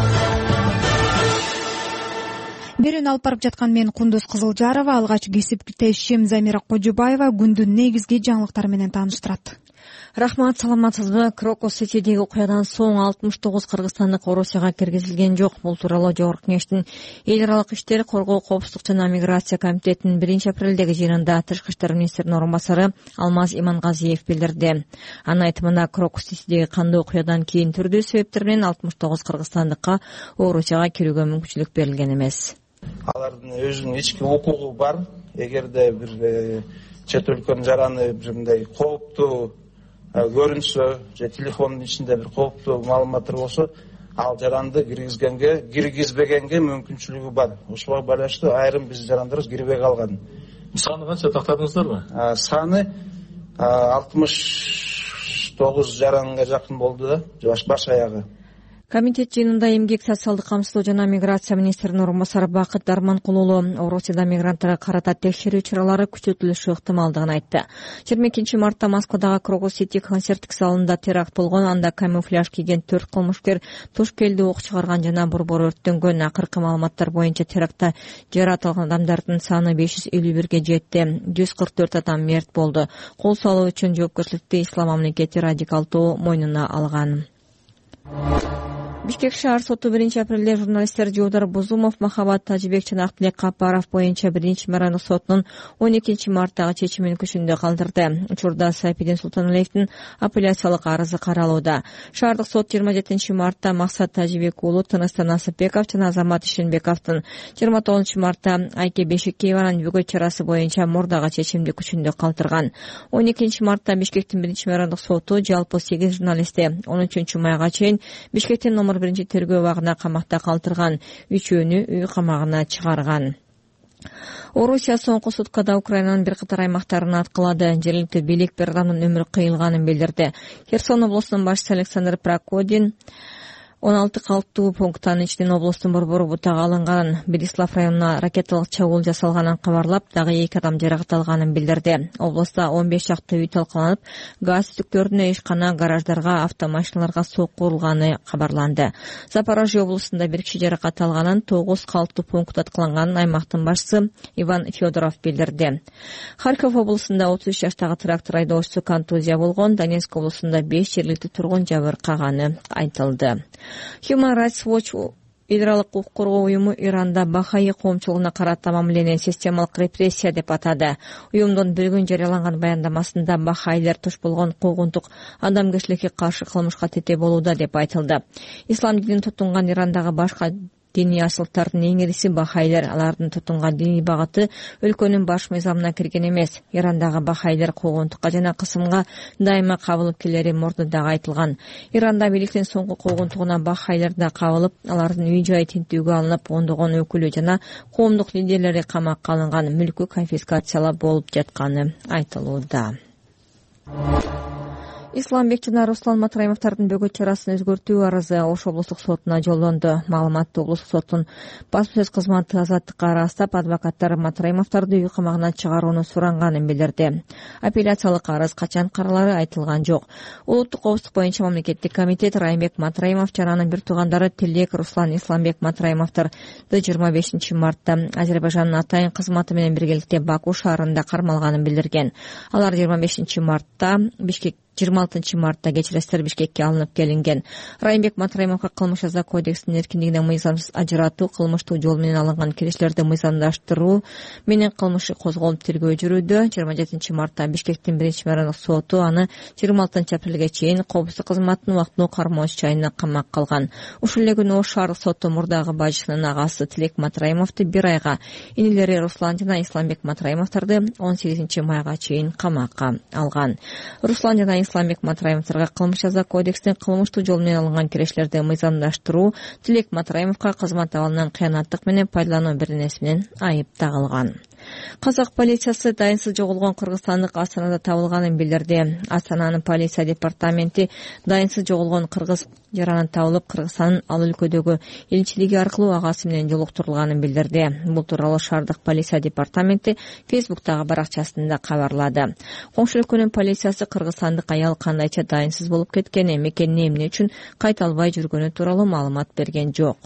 Берүүнү алып барып жаткан мен Кундуз Кызылжарова, алгач кесиптешим Замира Кожубаева күндүн негизги жаңылыктары менен тааныштырат. Рахмат, саламатсызбы? Крокус Ситидеги окуядан соң алтымыш тогуз кыргызстандык Орусияга киргизилген жок. Бул тууралуу Жогорку Кеңештин эл аралык иштер, коргоо, коопсуздук жана миграция комитетинин биринчи апрелдеги жыйынында Тышкы иштер министринин орун басары Алмаз Имангазиев билдирди. Анын айтымында Крокус Ситидеги кандуу окуядан кийин түрдүү себептер менен алтымыш тогуз кыргызстандыкка Орусияга кирүүгө мүмкүнчүлүк берилген эмес. Алардын өзүнүн ички укугу бар. Эгерде бир чет өлкөнүн жараны бир мындай кооптуу көрүнсө же телефондун ичинде бир кооптуу маалыматтар болсо, ал жаранды киргизгенге, киргизбегенге мүмкүнчүлүгү бар. Ошого байланыштуу айрым биз жарандарыбыз кирбей калган. Саны канча тактадыңыздарбы? Саны алтымыш тогуз жаранга жакын болду да, баш аягы. Комитет жыйынында эмгек, социалдык камсыздоо жана миграция министринин орун басары Бакыт Дарманкулулу Орусияда мигранттарга карата текшерүү чаралары күчөтүлүшү ыктымалдыгын айтты. жыйырма экинчи мартта Москвадагы Крокус Сити концерттик залында теракт болгон, анда камуфляж кийген төрт кылмышкер туш келди ок чыгарган жана борбор өрттөнгөн. Акыркы маалыматтар боюнча терактта жаратылган адамдардын саны беш жүз элүү бирге жетти. жүз кырк төрт адам мерт болду. Кол салуу үчүн жоопкерчиликти Ислам мамлекети радикалдуу мойнуна алган. Бишкек шаар соту биринчи апрелде журналисттер Жуудар Бузумов, Махабат Тажибек жана Актилек Капаров боюнча биринчи меморандум сотунун он экинчи марттагы чечимин күчүндө калтырды. Учурда Сайпидин Султаналиевдин апелляциялык арызы каралууда. Шаардык сот жыйырма жетинчи мартта Максат Тажибек уулу Тыныстан Насыпбеков жана Азамат Ишенбековдун, жыйырма тогузунчу мартта Айке Бешекееванын бөгөт чарасы боюнча мурдагы чечимди күчүндө калтырган. он экинчи мартта Бишкектин биринчи меморандум соту жалпы сегиз журналистти он үчүнчү майга чейин Бишкектин номер биринчи тергөө убагына камакта калтырган, үчөөнү үй камагына чыгарган. Орусия соңку суткада Украинанын бир катар аймактарын аткылады. Жергиликтүү бийлик бир адамдын өмүрү кыйылганын билдирди. Херсон облусунун башчысы Александр Прокодин он алты калктуу пункттан ичинен облустун борбору бутага алынганын, Берислав районуна ракеталык чабуул жасалганын кабарлап, дагы эки адам жаракат алганын билдирди. Облустта он беш чакты үй талкаланып, газ түтүктөрүнө, ишкана, гараждарга, автомашиналарга сокку урулганы кабарланды. Запорожье облусунда бир киши жаракат алганын, тогуз калктуу пункт аткыланганын аймактын башчысы Иван Федоров билдирди. Харьков облусунда отуз үч жаштагы трактор айдоочусу контузия болгон, Донецк облусунда беш жергиликтүү тургун жабыркаганы айтылды. Human Rights Watch эл аралык укук коргоо уюму Иранда Бахаи коомчулугуна карата мамилени системалык репрессия деп атады. Уюмдун бүгүн жарыяланган баяндамасында бахаилер туш болгон куугунтук адамгерчиликке каршы кылмышка тете болууда деп айтылды. Ислам динин тутунган Ирандагы башка диний асылтардын эң ириси бахаилер. Алардын тутунган диний багыты өлкөнүн баш мыйзамына кирген эмес. Ирандагы бахаилер куугунтукка жана кысымга дайыма кабылып келери мурдагы айтылган. Иранда бийликтин соңку куугунтугуна бахаилер да кабылып, алардын үй жайы тинтүүгө алынып, ондогон өкүлү жана коомдук лидерлери камакка алынган, мүлкү конфискациялап болуп жатканы айтылууда. Исламбек жана Руслан Матраимовдордун бөгөт чарасын өзгөртүү арызы Ош облустук сотуна жолдонду. Маалыматты облустук соттун басма сөз кызматы Азаттыкка ырастап, адвокаттар Матраимовдорду үй камагынан чыгарууну суранганын билдирди. Апелляциялык арыз качан каралары айтылган жок. Улуттук коопсуздук боюнча мамлекеттик комитет Райымбек Матраимов жана анын бир туугандары Тилек Руслан Исламбек Матраимовдорду жыйырма бешинчи мартта Азербайжандын атайын кызматы менен биргеликте Баку шаарында кармалганын билдирген. Алар жыйырма бешинчи мартта Бишкек жыйырма алтынчы мартта кечиресиздер Бишкекке алынып келинген. Райымбек Матраимовго кылмыш жаза кодексинин эркиндигинен мыйзамсыз ажыратуу, кылмыштуу жол менен алынган кириштерди мыйзамдаштыруу менен кылмышы козголуп тергөө жүрүүдө. жыйырма жетинчи мартта Бишкектин биринчи мэрдик соту аны жыйырма алтынчы апрелге чейин коопсуздук кызматынын убактылуу кармоочу жайына камакка калган. Ушул эле күнү Ош шаардык соту мурдагы бажысынын агасы Тилек Матраимовду бир айга, инилери Руслан жана Исламбек Матраимовдорду он сегизинчи майга чейин камакка алган. Руслан жана Исламбек Матраимовдорго кылмыш жаза кодексинин кылмыштуу жол менен алынган кириштерди мыйзамдаштыруу, Тилек Матраимовго кызмат абалынан кыянаттык менен пайдалануу беренеси менен айып тагылган. Казак полициясы дайынсыз жоголгон кыргызстандык Астанада табылганын билдирди. Астананын полиция департаменти дайынсыз жоголгон кыргыз жаранын табылып, Кыргызстандын ал өлкөдөгү элчилиги аркылуу агасы менен жолуктурулганын билдирди. Бул тууралуу шаардык полиция департаменти Фейсбуктагы баракчасында кабарлады. Коңшу өлкөнүн полициясы кыргызстандык аял кандайча дайынсыз болуп кеткени, мекенине эмне үчүн кайта албай жүргөнү тууралуу маалымат берген жок.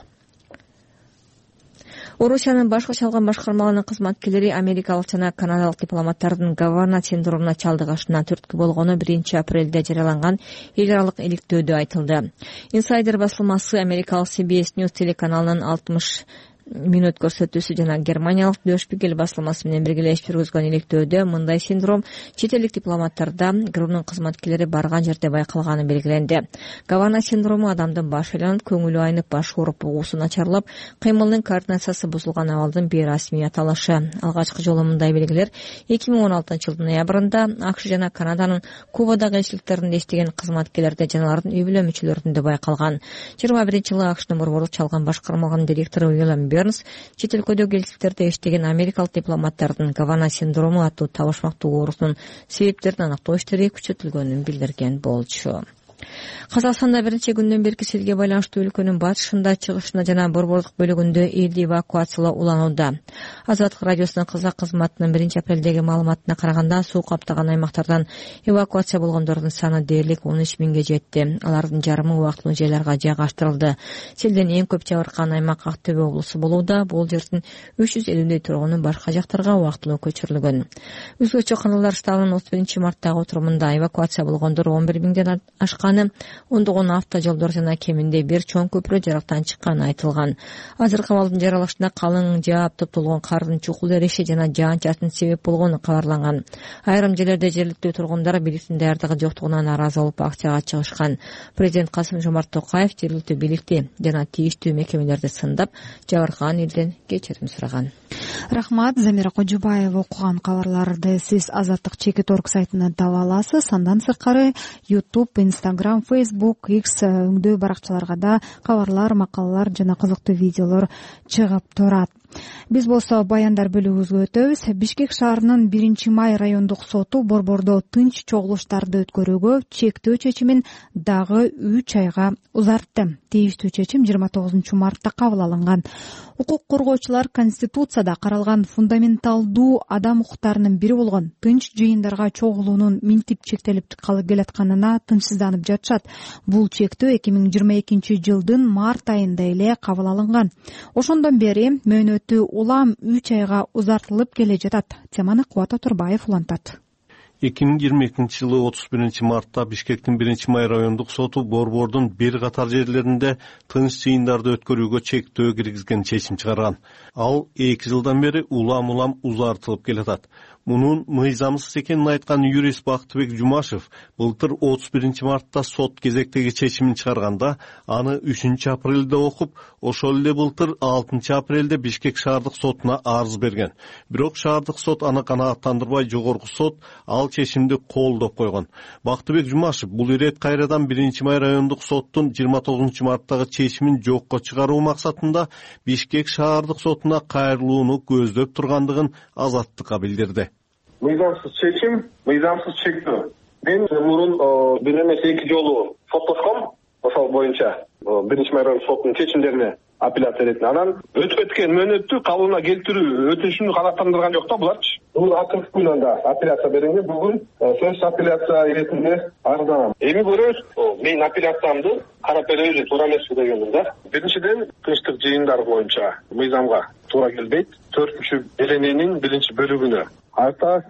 Орусиянын башкы чалган башкармаларынын кызматкерлери америкалык жана канадалык дипломаттардын Гавана синдромуна чалдыгышынан түрткү болгону биринчи апрелде жарыяланган эл аралык иликтөөдө айтылды. Инсайдер басылмасы америкалык си би эс News телеканалынын алтымыш мүнөт көрсөтүүсү жана германиялык Der Spiegel басылмасы менен биргелешип жүргүзгөн иликтөөдө мындай синдром чет элдик дипломаттарда ГРУнун кызматкерлери барган жерде байкалганы белгиленди. Гавана синдрому адамдын башы айланып, көңүлү айнып, баш ооруп, угуусу начарлап, кыймылынын координациясы бузулган абалдын бейрасмий аталышы. Алгачкы жолу мындай белгилер эки миң он алтынчы жылдын ноябрында АКШ жана Канаданын Кубадагы элчиликтеринде иштеген кызматкерлерде жана алардын үй бүлө мүчөлөрүндө байкалган. жыйырма биринчи жылы АКШнын борборлук чалган башкармалыгынын директору Уильям чет өлкөдөгү элчиликтерде иштеген америкалык дипломаттардын Гавана синдрому аттуу табышмактуу оорусунун себептерин аныктоо иштери күчөтүлгөнүн билдирген болчу. Казакстанда биринчи күндөн берки селге байланыштуу өлкөнүн батышында, чыгышында жана борбордук бөлүгүндө элди эвакуациялоо уланууда. Азаттык радиосунун казак кызматынын биринчи апрелдеги маалыматына караганда, суу каптаган аймактардан эвакуация болгондордун саны дээрлик он үч миңге жетти. Алардын жарымы убактылуу жайларга жайгаштырылды. Селден эң көп жабыркаган аймак Ак Төбө облусу болууда. Бул жердин үч жүз элүүдөй тургуну башка жактарга убактылуу көчүрүлгөн. Өзгөчө Кыргыздар штабынын отуз биринчи марттагы отурумунда эвакуация болгондор он бир миңден ашкан, ондогон автожолдор жана кеминде бир чоң көпүрө жарактан чыкканы айтылган. Азыркы абалдын жаралышына калың жаап топтолгон кардын чукул эреши жана жаан-чачын себеп болгону кабарланган. Айрым жерлерде жергиликтүү тургундар бийликтин даярдыгы жоктугунан нааразы болуп акцияга чыгышкан. Президент Касым-Жомарт Токаев жергиликтүү бийликти жана тийиштүү мекемелерди сындап, жабыркаган элден кечирим сураган. Рахмат. Замира Кожубаева окуган кабарларды сиз Азаттык чекит орг сайтынан таба аласыз. Андан сырткары YouTube, Instagram, Facebook, X өңдөө баракчаларга да кабарлар, макалалар жана кызыктуу видеолор чыгып турат. Биз болсо баяндар бөлүгүбүзгө өтөбүз. Бишкек шаарынын биринчи май райондук соту борбордо тынч чогулуштарды өткөрүүгө чектөө чечимин дагы үч айга узартты. Тийиштүү чечим жыйырма тогузунчу мартта кабыл алынган. Укук коргоочулар Конституцияда каралган фундаменталдуу адам укуктарынын бири болгон тынч жыйындарга чогулуунун минтип чектелип келатканына тынчсызданып жатышат. Бул чектөө эки миң жыйырма экинчи жылдын март айында эле кабыл алынган. Ошондон бери мөөнөтү улам үч айга узартылып келе жатат. Теманы Кубат Атурбаев улантат. эки миң жыйырма экинчи жылы отуз биринчи мартта Бишкектин биринчи май райондук соту борбордун бир катар жерлеринде тынч жыйындарды өткөрүүгө чектөө киргизген чечим чыгарган. Ал эки жылдан бери улам-улам узартылып келатат. Мунун мыйзамсыз экенин айткан юрист Бактыбек Жумашев былтыр отуз биринчи мартта сот кезектеги чечимин чыгарганда, аны үчүнчү апрелде окуп, ошол эле былтыр алтынчы апрелде Бишкек шаардык сотуна арыз берген. Бирок шаардык сот аны канааттандырбай, жогорку сот ал чечимди колдоп койгон. Бактыбек Жумашев бул ирет кайрадан биринчи май райондук соттун жыйырма тогузунчу марттагы чечимин жокко чыгаруу максатында Бишкек шаардык сотуна кайрылууну көздөп тургандыгын Азаттыкка билдирди. Мыйзамсыз чечим, мыйзамсыз чектөө. мен мурун бир эмес эки жолу соттошком ошол боюнча биринчи май райондук сотунун чечимдерине апелляция иретин. Анан өтүп өткөн мөөнөттү калыбына келтирүү өтүнүшүн канааттандырган жок да буларчы. Бул акыркы күнүндө апелляция берилген. Бүгүн сөз апелляция иретинде арызданам. Эми көрөбүз менин апелляциямды карап беребиз, туура эмеспи дегенмин да. Биринчиден, тынчтык жыйындар боюнча мыйзамга туура келбейт. төртүнчү берененин биринчи бөлүгүнө айта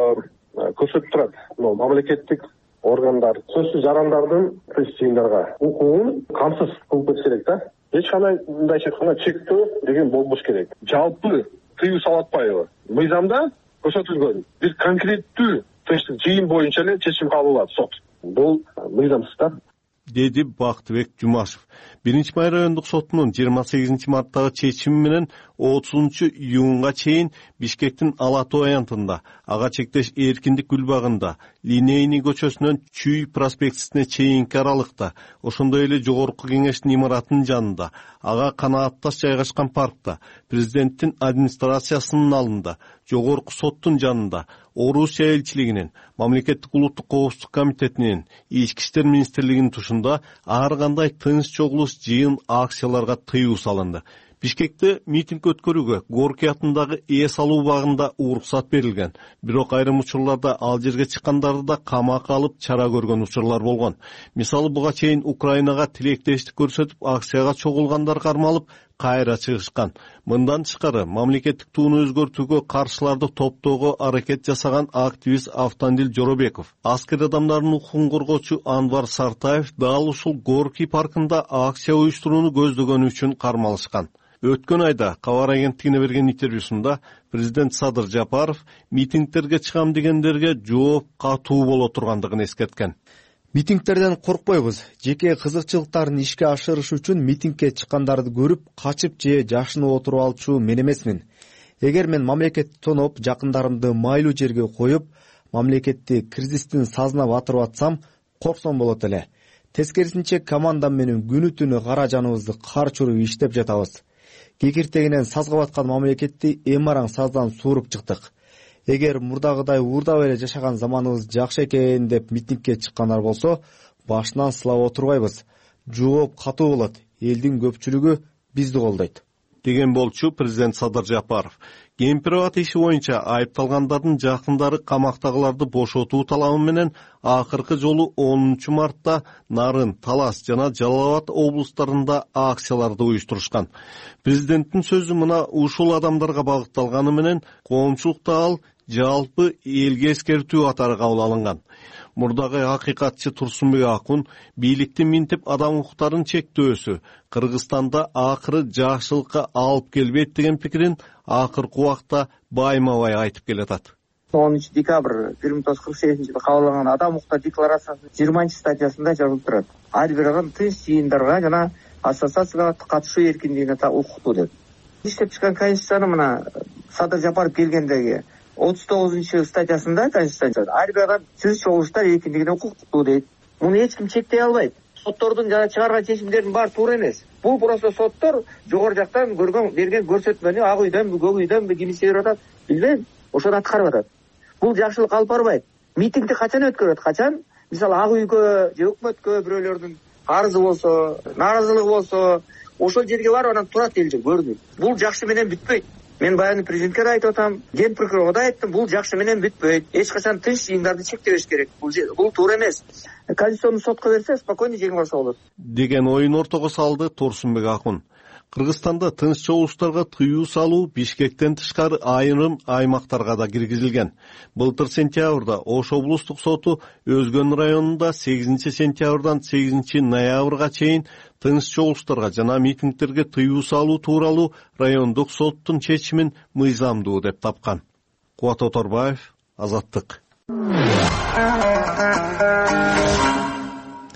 көрсөтүп турат. Мамлекеттик органдар сөзсүз жарандардын тынч жыйындарга укугун камсыз кылып кетиш керек да. Эч кандай мындайча айтканда чектөө деген болбош керек. Жалпы тыюу салып атпайбы? Мыйзамда көрсөтүлгөн бир конкреттүү тынчтык жыйын боюнча эле чечим кабыл алат сот. Бул мыйзамсыз да, деди Бактыбек Жумашев. Биринчи май райондук сотунун жыйырма сегизинчи марттагы чечими менен отузунчу июнга чейин Бишкектин Ала Тоо аянтында, ага чектеш Эркиндик гүлбагында, Линейный көчөсүнөн Чүй проспектисине чейинки аралыкта, ошондой эле Жогорку Кеңештин имаратынын жанында, ага канаатташ жайгашкан паркта, президенттин администрациясынын алдында, Жогорку соттун жанында, Орусия элчилигинин, Мамлекеттик улуттук коопсуздук комитетинин, Ички иштер министрлигинин тушунда ар кандай тынч чогулуш, жыйын, акцияларга тыюу салынды. Бишкекте митинг өткөрүүгө Горький атындагы эс алуу багында уруксат берилген. Бирок айрым учурларда ал жерге чыккандарды да камакка алып чара көргөн учурлар болгон. Мисалы, буга чейин Украинага тилектештик көрсөтүп акцияга чогулгандар кармалып кайра чыгышкан. Мындан тышкары мамлекеттик тууну өзгөртүүгө каршыларды топтоого аракет жасаган активист Автандил Жоробеков, аскер адамдардын укугун коргоочу Анвар Сартаев дал ушул Горький паркында акция уюштурууну көздөгөнү үчүн кармалышкан. Өткөн айда Кабар агенттигине берген интервьюсунда президент Садыр Жапаров митингтерге чыгам дегендерге жооп катуу боло тургандыгын эскерткен. Митингтерден коркпойбуз. Жеке кызыкчылыктарын ишке ашырыш үчүн митингге чыккандарды көрүп, качып же жашынып отуруп алчу мен эмесмин. Эгер мен мамлекетти тоноп, жакындарымды майлуу жерге коюп, мамлекетти кризистин сазына батырып атсам, корксом болот эле. Тескерисинче командам менен күнү түнү кара жаныбызды карчырып иштеп жатабыз. Кекиртегинен сазга баткан мамлекетти эми-араң саздан сууруп чыктык. Эгер мурдагыдай уурдап эле жашаган заманыбыз жакшы экен деп митингге чыккандар болсо, башынан сылап отурбайбыз. Жооп катуу болот. Элдин көпчүлүгү бизди колдойт, деген болчу президент Садыр Жапаров. Кемпирабад иши боюнча айыпталгандардын жакындары камактагыларды бошотуу талабы менен акыркы жолу онунчу мартта Нарын, Талас жана Жалал Абад облустарында акцияларды уюштурушкан. Президенттин сөзү мына ушул адамдарга багытталганы менен коомчулукта ал жалпы элге эскертүү катары кабыл алынган. Мурдагы акыйкатчы Турсунбек Акун бийликти минтип адам укуктарын чектөөсү Кыргызстанда акыры жакшылыкка алып келбейт деген пикирин акыркы убакта байма-бай айтып келатат. онунчу декабрь бир миң тогуз жүз кырк сегизинчи жылы кабыл алынган адам укуктар декларациясынын жыйырманчы статьясында жазылып турат. Ар бир адам тынч жыйындарга жана ассоциацияга катышуу эркиндигине укуктуу деп. Иштеп чыккан конституцияны мына Садыр Жапаров келгендеги отуз тогузунчу статьясында конституцияда ар бир адам сөз чогулуштар эркиндигине укуктуу дейт. Муну эч ким чектей албайт. Соттордун жана чыгарган чечимдердин баары туура эмес. Бул просто соттор жогору жактан көргөн берген көрсөтмөнү ак үйдөнбү, көк үйдөнбү кимиси берип атат, билбейм, ошону аткарып атат. Бул жакшылык алып барбайт. Митингди качан өткөрөт? Качан? Мисалы ак үйгө же өкмөткө бирөөлөрдүн арызы болсо, нааразылыгы болсо, ошол жерге барып анан турат эл көрдү. Бул жакшы менен бүтпөйт. Мен баягы президентке да айтып атам, ген прокурорго да айттым, бул жакшы менен бүтпөйт. Эч качан тынч жыйындарды чектебеш керек. Бул бул туура эмес. Конституционный сотко берсе, спокойно жеңип алса болот, деген оюн ортого салды Турсунбек Акун. Кыргызстанда тынч чогулуштарга тыюу салуу Бишкектен тышкары айрым аймактарга да киргизилген. Былтыр сентябрда Ош облустук соту Өзгөн районунда сегизинчи сентябрдан сегизинчи ноябрга чейин тынч чогулуштарга жана митингтерге тыюу салуу тууралуу райондук соттун чечимин мыйзамдуу деп тапкан. Кубат Оторбаев, Азаттык.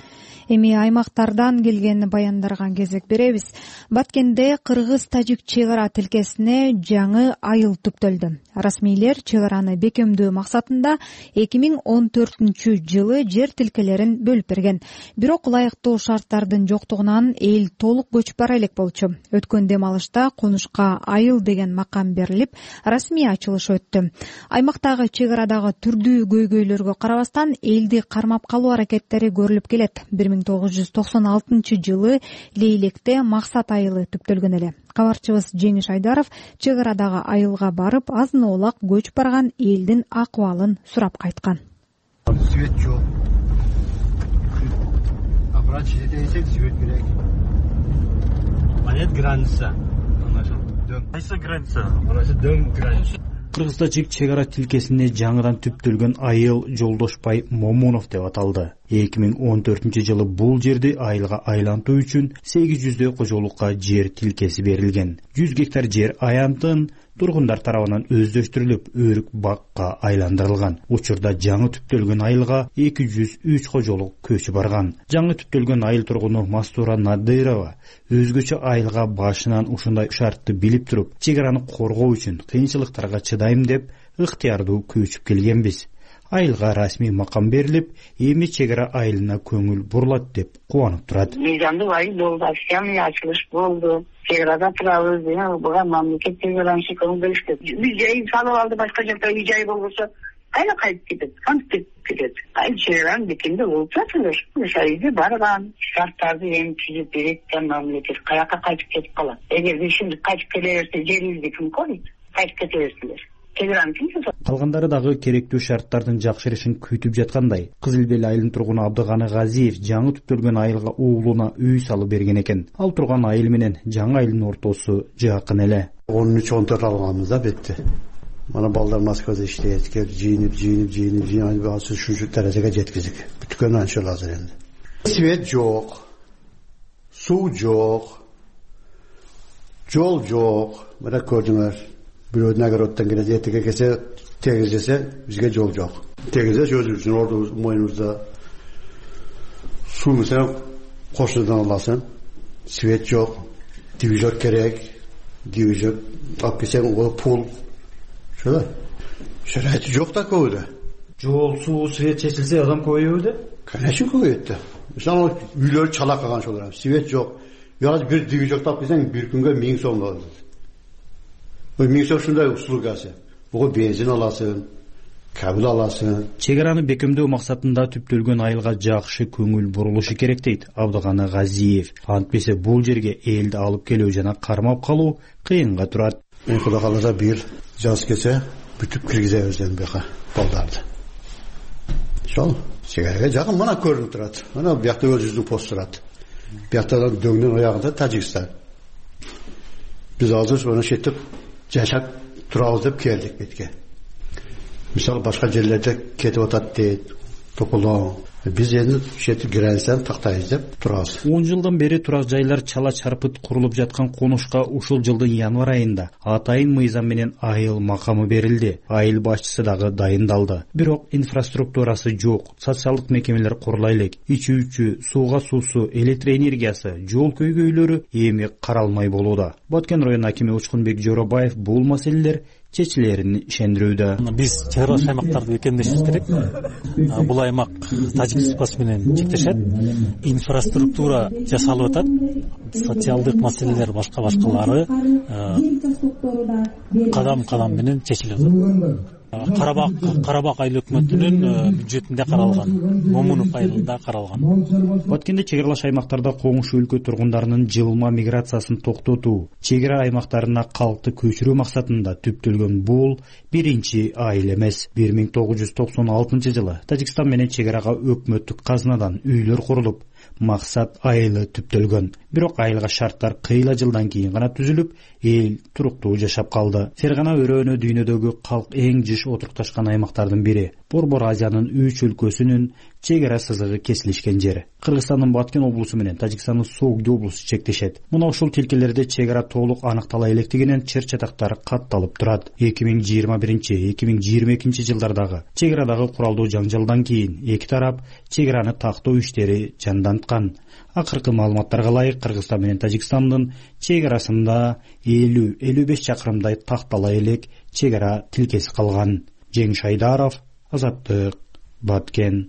Эми аймактардан келген баяндарга кезек беребиз. Баткенде кыргыз-тажик чек ара тилкесине жаңы айыл түптөлдү. Расмийлер чек араны бекемдөө максатында эки миң он төртүнчү жылы жер тилкелерин бөлүп берген. Бирок ылайыктуу шарттардын жоктугунан эл толук көчүп бара элек болчу. Өткөн дем алышта конушка айыл деген макам берилип, расмий ачылыш өттү. Аймактагы чек арадагы түрдүү көйгөйлөргө карабастан элди кармап калуу аракеттери көрүлүп келет. бир миң тогуз жүз токсон алтынчы жылы Лейлекте Максат айылы түптөлгөн эле. Кабарчыбыз Жеңиш Айдаров чек арадагы айылга барып, азын оолак көчүп барган элдин акыбалын сурап кайткан. Свет жок. Обращение десек свет керек. А нет граница. Кайсы граница? Дөң граница. Кыргыз-тажик чек ара тилкесине жаңыдан түптөлгөн айыл Жолдошбай Момунов деп аталды. эки миң он төртүнчү жылы бул жерди айылга айлантуу үчүн сегиз жүздөй кожолукка жер тилкеси берилген. жүз гектар жер аянтын тургундар тарабынан өздөштүрүлүп, өрүк бакка айландырылган. Учурда жаңы түптөлгөн айылга эки жүз үч кожолук көчүп барган. Жаңы түптөлгөн айыл тургуну Мастура Надырова өзгөчө айылга башынан ушундай шартты билип туруп, чек араны коргоо үчүн кыйынчылыктарга чыдайм деп ыктыярдуу көчүп келгенбиз. Айылга расмий макам берилип, эми чек ара айылына көңүл бурулат деп кубанып турат. Мыйзамдуу айыл болду, официальный ачылыш болду. Чек арада турабыз, буга мамлекет чек арасын көңүл беришти. Биз жайын салып алды, башка жакта үй жай болбосо кайда кайтып кетет, кантип кетет. Айыл чек аранын бекемде болуп жатырлар. Ошол үйгө барган, шарттарды эми түзүп берет да мамлекет каяка кайтып кетип калат. Эгер биз ушинтип кайтып келе берсе, жерибизди ким корuyт? Кайтып кете берсилер. Калгандары дагы керектүү шарттардын жакшырышын күтүп жаткандай. Кызыл Бел айылынын тургуну Абдыганы Газиев жаңы түптөлгөн айылга уулуна үй салып берген экен. Ал турган айыл менен жаңы айылдын ортосу жакын эле. он үч он төрт алганбыз да бетте. Мана балдар Москвада иштейт, кеп жыйынып, жыйынып, жыйынып, жыйынып, азыр ушунчу даражага жеткиздик. Бүткөн анча азыр энди. Свет жок, суу жок, жол жок. Мына көрдүңөр. Бирөөдүн огороддон келет, этиге келсе, тегизесе, бизге жол жок. Тегизе өзүбүздүн орду мойнубузда. Суу менен кошунадан аласың, свет жок, движок керек, движок алып келсең, ол пул. Ошолой. Шарайты жок да көбүдө. Жол, суу, свет чечилсе, адам көбөйөбү да? Конечно, көбөйөт да. Мисалы, үйлөр чала калган шолар, свет жок. Яга бир движок алып келсең, бир күнгө миң сом болот. Миң сом ушундай услугасы. Буга бензин аласың, кабел аласың. Чек араны бекемдөө максатында түптөлгөн айылга жакшы көңүл бурулушу керек дейт Абдыганы Газиев. Антпесе бул жерге элди алып келүү жана кармап калуу кыйынга турат. Мен Кудай кааласа бир жаз келсе, бүтүп киргизебиз эми бияка балдарды. Ошол чек арага жакын мына көрүнүп турат. Мына биякта өзүбүздүн пост турат. Бияктан дөңнүн аягында Тажикстан. Биз азыр ошо шеттеп жашап турабыз деп келдик бетке. Мисалы башка жерлерде кетип атат дейт, Токолоң. Биз эми шети границаны тактайбыз деп турабыз. он жылдан бери турак жайлар чала чарпыт курулуп жаткан конушка ушул жылдын январь айында атайын мыйзам менен айыл макамы берилди. Айыл башчысы дагы дайындалды. Бирок инфраструктурасы жок. Социалдык мекемелер курулай элек. Ичүүчү, сууга суусу, электр энергиясы, жол көйгөйлөрү эми каралмай болууда. Баткен район акими Учкунбек Жоробаев бул маселелер чечилерин ишендирүүдө. Биз чек аралаш аймактарды бекемдешибиз керек. Бул аймак Тажик Республикасы менен чектешет. Инфраструктура жасалып атат. Социалдык маселелер башка башкалары кадам кадам менен чечилип атат. Карабак Карабак айыл өкмөтүнүн бюджетинде каралган, Момунов айылында каралган. Баткенде чек аралаш аймактарда коңшу өлкө тургундарынын жылма миграциясын токтотуу, чек ара аймактарына калкты көчүрүү максатында түптөлгөн бул биринчи айыл эмес. бир миң тогуз жүз токсон алтынчы жылы Тажикстан менен чек арага өкмөттүк казынадан үйлөр курулуп, Максат айылы түптөлгөн. Бирок айылга шарттар кыйла жылдан кийин гана түзүлүп, эл туруктуу жашап калды. Фергана өрөөнө дүйнөдөгү калк эң жыш отурукташкан аймактардын бири. Борбор Азиянын үч өлкөсүнүн чек ара сызыгы кесилишкен жери. Кыргызстандын Баткен облусу менен Тажикстандын Согду облусу чектешет. Мына ушул тилкелерде чек ара толук аныктала электигинен чыр чатактары катталып турат. эки миң жыйырма биринчи эки миң жыйырма экинчи жылдардагы чек арадагы куралдуу жаңжалдан кийин эки тарап чек араны тактоо иштери жанданткан. Акыркы маалыматтарга ылайык Кыргызстан менен Тажикстандын чек арасында элүү элүү беш чакырымдай тактала элек чек ара тилкеси калган. Жеңиш Айдаров, Азаттык, Баткен.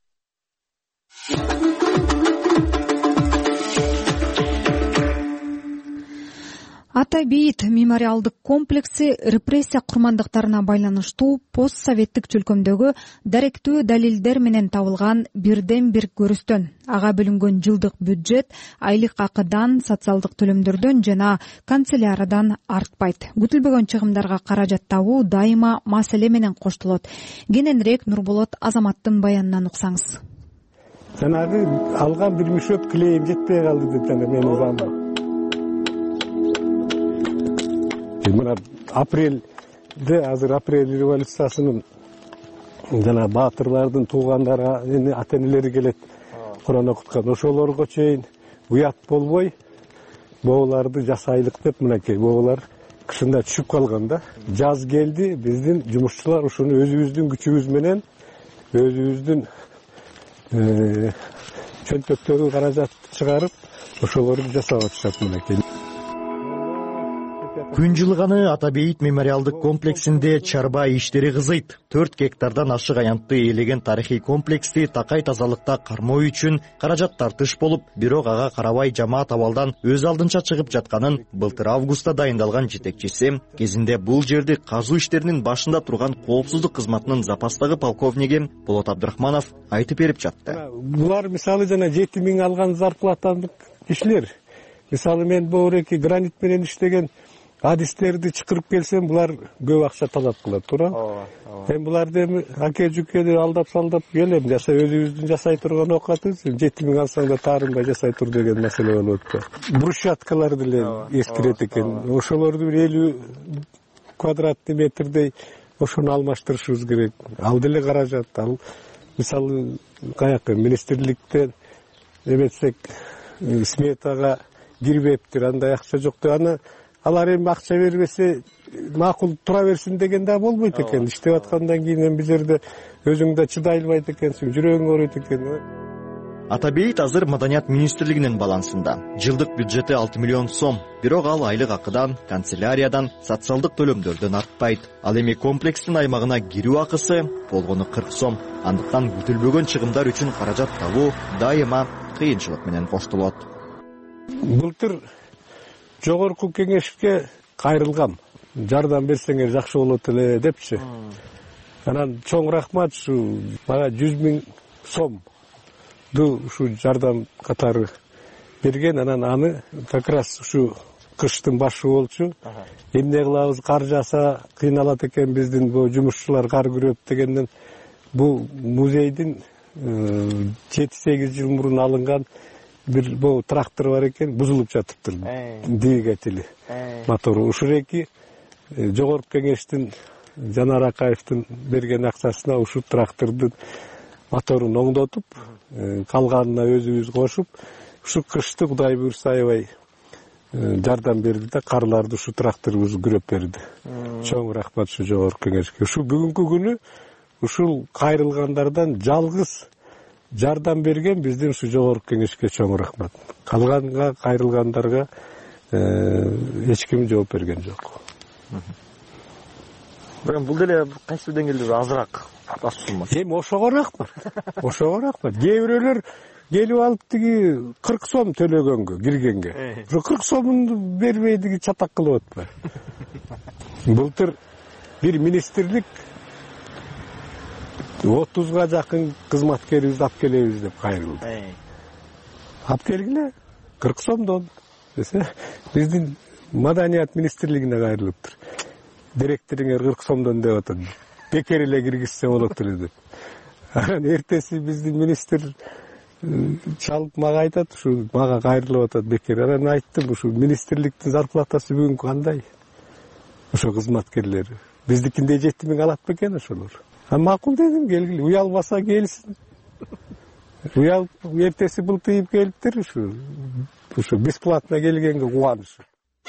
Ата Бейит мемориалдык комплекси репрессия курмандыктарына байланыштуу постсоветтик чөлкөмдөгү даректүү далилдер менен табылган бирден бир көрүстөн. Ага бөлүнгөн жылдык бюджет айлык акыдан, социалдык төлөмдөрдөн жана канцеляриядан артпайт. Күтүлбөгөн чыгымдарга каражат табуу дайыма маселе менен коштолот. Кененирээк Нурболот Азаматтын баянынан уксаңыз. Жанагы алган бир мешөт клейим жетпей калды деп жана мен угам. Мына апрелде азыр апрель революциясынын жана баатырлардын туугандары, ата энелери келет Куран окуткан. Ошолорго чейин уят болбой, бооларды жасайлык деп мынакей боолар кышында түшүп калган да. Жаз келди, биздин жумушчулар ушуну өзүбүздүн күчүбүз менен, өзүбүздүн чөнтөктөгү каражатты чыгарып, ошолорду жасап атышат мынакей. Күн жылыганы Ата Бейит мемориалдык комплексинде чарба иштери кызыйт. төрт гектардан ашык аянтты ээлеген тарыхый комплексти такай тазалыкта кармоо үчүн каражат тартыш болуп, бирок ага карабай жамаат абалдан өз алдынча чыгып жатканын былтыр августта дайындалган жетекчиси, кезинде бул жерди казуу иштеринин башында турган коопсуздук кызматынын запастагы полковниги Болот Абдрахманов айтып берип жатты. Булар мисалы жана жети миң алган зарплаталык кишилер. Мисалы мен боореки гранит менен иштеген адистерди чакырып келсем, булар көп акча талап кылат, туура. Мен буларды эми аке жүкөдө алдап салдап келем, жаса өзүбүздүн жасай турган окатыбыз, жети миң алсаң да таарынбай жасай тур деген маселе болуп атты. Брусчаткаларды эле эскирет экен. Ошолорду бир элүү квадратный метрдей ошону алмаштырышыбыз керек. Ал деле каражат. Ал мисалы каяка министрликтен эметсек сметага кирбептир, андай акча жок деп аны алар эми акча бербесе макул тура берсин деген да болбойт экен. Иштеп аткандан кийин биз жерде өзүң да чыдай албайт экенсиң, жүрөгүң ооруйт экен. Ата Бейит азыр Маданият министрлигинин балансында. Жылдык бюджети алты миллион сом, бирок ал айлык акыдан, канцеляриядан, социалдык төлөмдөрдөн артпайт. Ал эми комплекстин аймагына кирүү акысы болгону кырк сом. Андыктан күтүлбөгөн чыгымдар үчүн каражат табуу дайыма кыйынчылык менен коштолот. Былтыр жогорку кеңешке кайрылгам. Жардам берсеңер жакшы болот эле депчи. Анан чоң рахмат, ушу мага жүз миң сомду ушу жардам катары берген. Анан аны как раз ушу кыштын башы болчу. Эмне кылабыз, кар жаса кыйналат экен биздин бу жумушчулар, кар күрөп дегенден бу музейдин жети сегиз жыл мурун алынган бир бу трактор бар экен, бузулуп жатыптыр. Двигатели, мотору. Ушуреки жогорку кеңештин Жанар Акаевдин берген акчасына ушу трактордун моторун оңдотуп, калганына өзүбүз кошуп, ушу кышты Кудай буйрса аябай жардам берди да, карларды ушу тракторубуз күрөп берди. Чоң рахмат ушу жогорку кеңешке. Ушу бүгүнкү күнү ушул кайрылгандардан жалгыз жардам берген биздин ушу жогорку кеңешке чоң рахмат. Калганга, кайрылгандарга эч ким жооп берген жок. Бирок бул деле кайсы деңгээлде азыраак асуулма. Эми ошого рахмат. Ошого рахмат. Кээ бирөөлөр келип алып тиги кырк сом төлөгөнгө, киргенге. Ушу кырк сомун бербей тиги чатак кылып атпайбы? Былтыр бир министрлик отузга жакын кызматкерибизди алып келебиз деп кайрылды. Алып келгиле, кырк сомдон десе, биздин Маданият министрлигине кайрылыптыр. Директоруңер кырк сомдон деп атат. Бекер эле киргизсе болот эле деп. Анан эртеси биздин министр чалып мага айтат, ушу мага кайрылып атат бекер. Анан айттым, ушу министрликтин зарплатасы бүгүн кандай? Ошо кызматкерлери. Биздикиндей жети миң алат бекен ошолор. макул дедим, келгиле, уялбаса келсин. Уялып эртеси былтыйып келиптир, ушу ушу бесплатно келгенге кубаныш.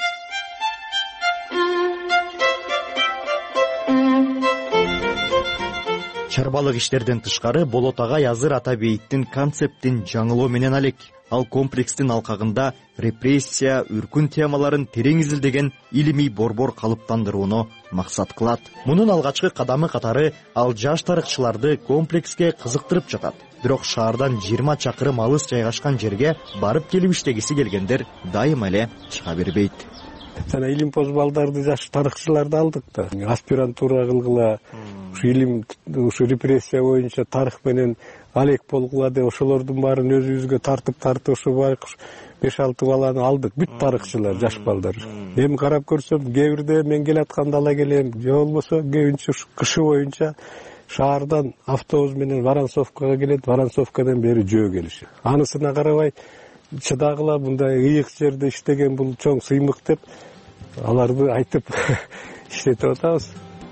Чарбалык иштерден тышкары Болот агай азыр ата бейиттин концептин жаңылоо менен алек. Ал комплекстин алкагында репрессия, үркүн темаларын терең изилдеген илимий борбор калыптандырууну максат кылат. Мунун алгачкы кадамы катары ал жаш тарыхчыларды комплекске кызыктырып жатат. Бирок шаардан жыйырма чакырым алыс жайгашкан жерге барып келип иштегиси келгендер дайыма эле чыга бербейт. Жана илимпоз балдарды, жаш тарыхчыларды алдык да. Аспирантура кылгыла, ушу илим, ушу репрессия боюнча тарых менен алек болгула деп ошолордун баарын өзүбүзгө тартып тартып ушу беш алты баланы алдык. Бүт тарыхчылар, жаш балдар. Эми карап көрсөм, кээ бирде мен келатканда ала келем, же болбосо көбүнчө кышы боюнча шаардан автобус менен Воронцовкага келет, Воронцовкадан бери жөө келишет. Анысына карабай чыдагыла, мындай ыйык жерде иштеген бул чоң сыймык деп аларды айтып иштетип атабыз.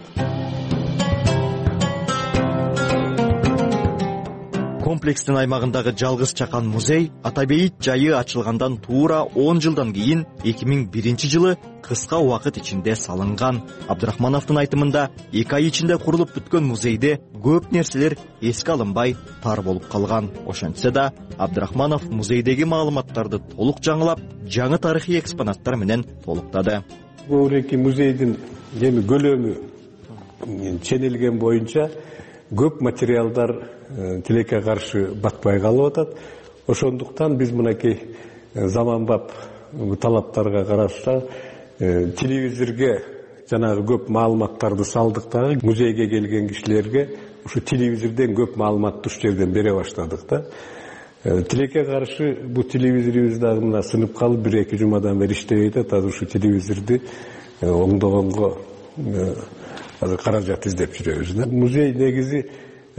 Комплекстин аймагындагы жалгыз чакан музей Ата бейит жайы ачылгандан туура он жылдан кийин эки миң биринчи жылы кыска убакыт ичинде салынган. Абдрахмановдун айтымында эки ай ичинде курулуп бүткөн музейде көп нерселер эске алынбай тар болуп калган. Ошентсе да Абдрахманов музейдеги маалыматтарды толук жаңылап, жаңы тарыхый экспонаттар менен толуктады. Бул музейдин эми көлөмү ченелген боюнча көп материалдар тилекке каршы батпай калып атат. Ошондуктан биз мынакей заманбап талаптарга караша телевизорге жанагы көп маалыматтарды салдык дагы. Музейге келген кишилерге ушу телевизорден көп маалыматты ушул жерден бере баштадык да. Тилекке каршы бул телевизорубуз дагы мына сынып калып бир эки жумадан бери иштебей атат. Азыр ушу телевизорду оңдогонго азыр каражат издеп жүрөбүз да. Музей негизи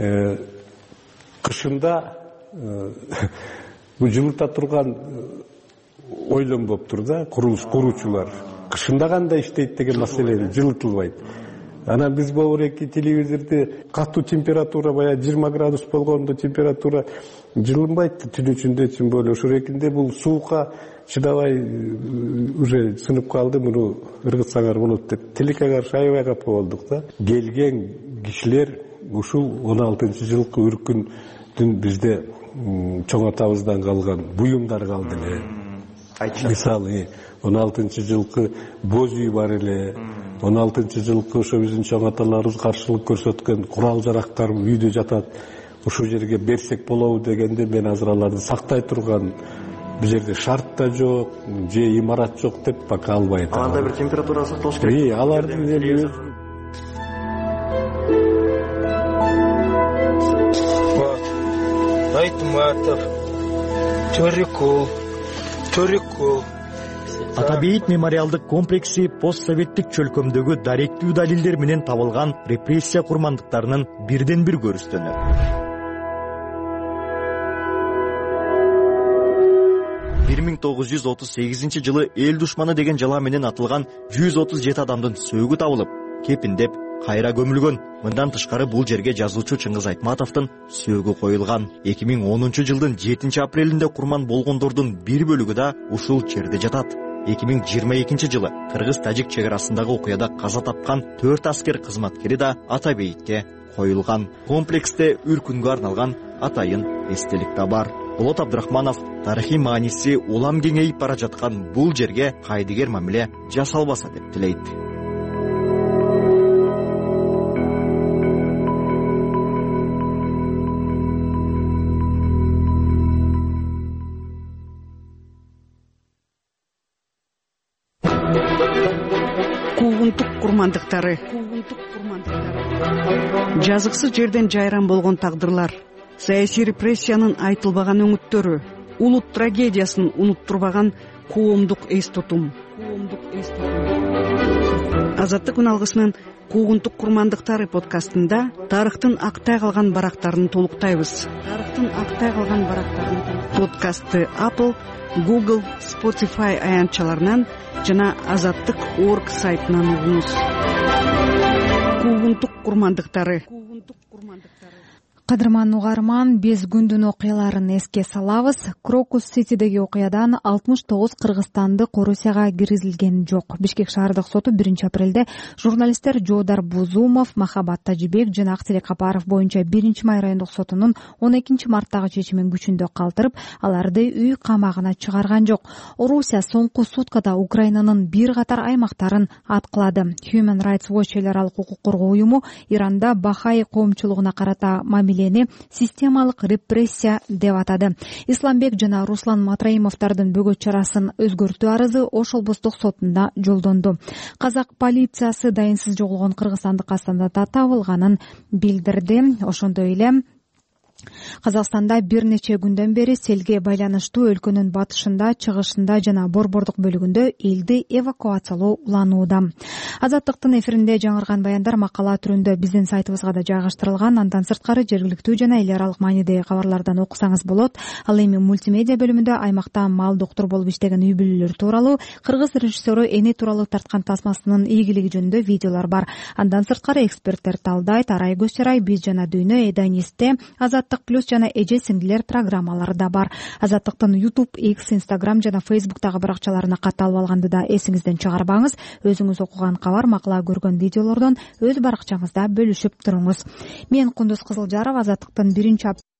кышында бул жылыта турган ойлонбоп тур да, курулуш куруучулар. Кышында кандай иштейт деген маселе жылытылбайт. Анан биз бобуреки телевизорду катуу температура, баягы жыйырма градус болгондо температура жылынбайт, түн ичинде тем более. Ошорекинде бул суукка чыдабай уже сынып калды, муну ыргытсаңар болот деп тилекке каршы аябай капа болдук да. Келген кишилер ушул он алтынчы жылкы үркүндүн бизде чоң атабыздан калган буюмдар калды эле. Мисалы он алтынчы жылкы боз үй бар эле. он алтынчы жылкы ошо биздин чоң аталарыбыз каршылык көрсөткөн курал жарактар үйдө жатат. Ушул жерге берсек болобу дегенде мен азыр аларды сактай турган бул жерде шарт да жок, же имарат жок деп бака албай атам. Аларда бир температура сакталыш керек. Алардын Айтматов, Төрөкул, Төрөкул. Ата бейит мемориалдык комплекси постсоветтик чөлкөмдөгү даректүү далилдер менен табылган репрессия курмандыктарынын бирден бир көрүстөнү. бир миң тогуз жүз отуз сегизинчи жылы эл душманы деген жала менен атылган жүз отуз жети адамдын сөөгү табылып, кепиндеп кайра көмүлгөн. Мындан тышкары бул жерге жазуучу Чыңгыз Айтматовдун сөөгү коюлган. эки миң онунчу жылдын жетинчи апрелинде курман болгондордун бир бөлүгү да ушул жерде жатат. эки миң жыйырма экинчи жылы кыргыз-тажик чек арасындагы окуяда каза тапкан төрт аскер кызматкери да Ата бейитке коюлган. Комплексте үркүнгө арналган атайын эстелик да бар. Болот Абдрахманов тарыхый мааниси улам кеңейип бара жаткан бул жерге кайдыгер мамиле жасалбаса деп тилейт. Куугунтук курмандыктары. Жазыксыз жерден жайран болгон тагдырлар, саясий репрессиянын айтылбаган өңүттөрү, улут трагедиясын унуттурбаган коомдук эс тутум. Азаттык үналгысынын Куугунтук курмандыктары подкастында тарыхтын актай калган барактарын толуктайбыз. Тарыхтын актай калган барактарын подкастты Apple, Google, Spotify аянтчаларынан жана азаттык точка орг сайтынан угуңуз. Куугунтук курмандыктары. Кадырман угарман, бес күндүн окуяларын эске салабыз. Крокус Ситидеги окуядан алтымыш тогуз кыргызстандык Орусияга киргизилген жок. Бишкек шаардык соту биринчи апрелде журналисттер Жоодар Бузумов, Махабат Тажибек жана Актилек Капаров боюнча биринчи май райондук сотунун он экинчи марттагы чечимин күчүндө калтырып, аларды үй камагына чыгарган жок. Орусия соңку суткада Украинанын бир катар аймактарын аткылады. Human Rights Watch эл аралык укук коргоо уюму Иранда Бахай коомчулугуна карата мамилени системалык репрессия деп атады. Исламбек жана Руслан Матраимовдордун бөгөт чарасын өзгөртүү арызы Ош облустук сотунда жолдонду. Казак полициясы дайынсыз жоголгон кыргызстандык Астанада табылганын билдирди. Ошондой эле Казакстанда бир нече күндөн бери селге байланыштуу өлкөнүн батышында, чыгышында жана борбордук бөлүгүндө элди эвакуациялоо уланууда. Азаттыктын эфиринде жаңырган баяндар макала түрүндө биздин сайтыбызга да жайгаштырылган. Андан сырткары жергиликтүү жана эл аралык маанидеги кабарлардан окусаңыз болот. Ал эми мультимедиа бөлүмүндө аймакта мал доктур болуп иштеген үй бүлөлөр тууралуу кыргыз режиссеру эне тууралуу тарткан тасмасынын ийгилиги жөнүндө видеолор бар. Андан сырткары эксперттер талдайт, арай көз чарай, биз жана дүйнө, Эдонисте, Азаттык плюс жана эже сиңдилер программалары да бар. Азаттыктын YouTube, X, Instagram жана Facebook'тагы баракчаларына катталып алганды да эсиңизден чыгарбаңыз. Өзүңүз окуган кабар, макала көргөн видеолордон өз баракчаңызда бөлүшүп туруңуз. Мен Кундуз Кызылжаров, Азаттыктын биринчи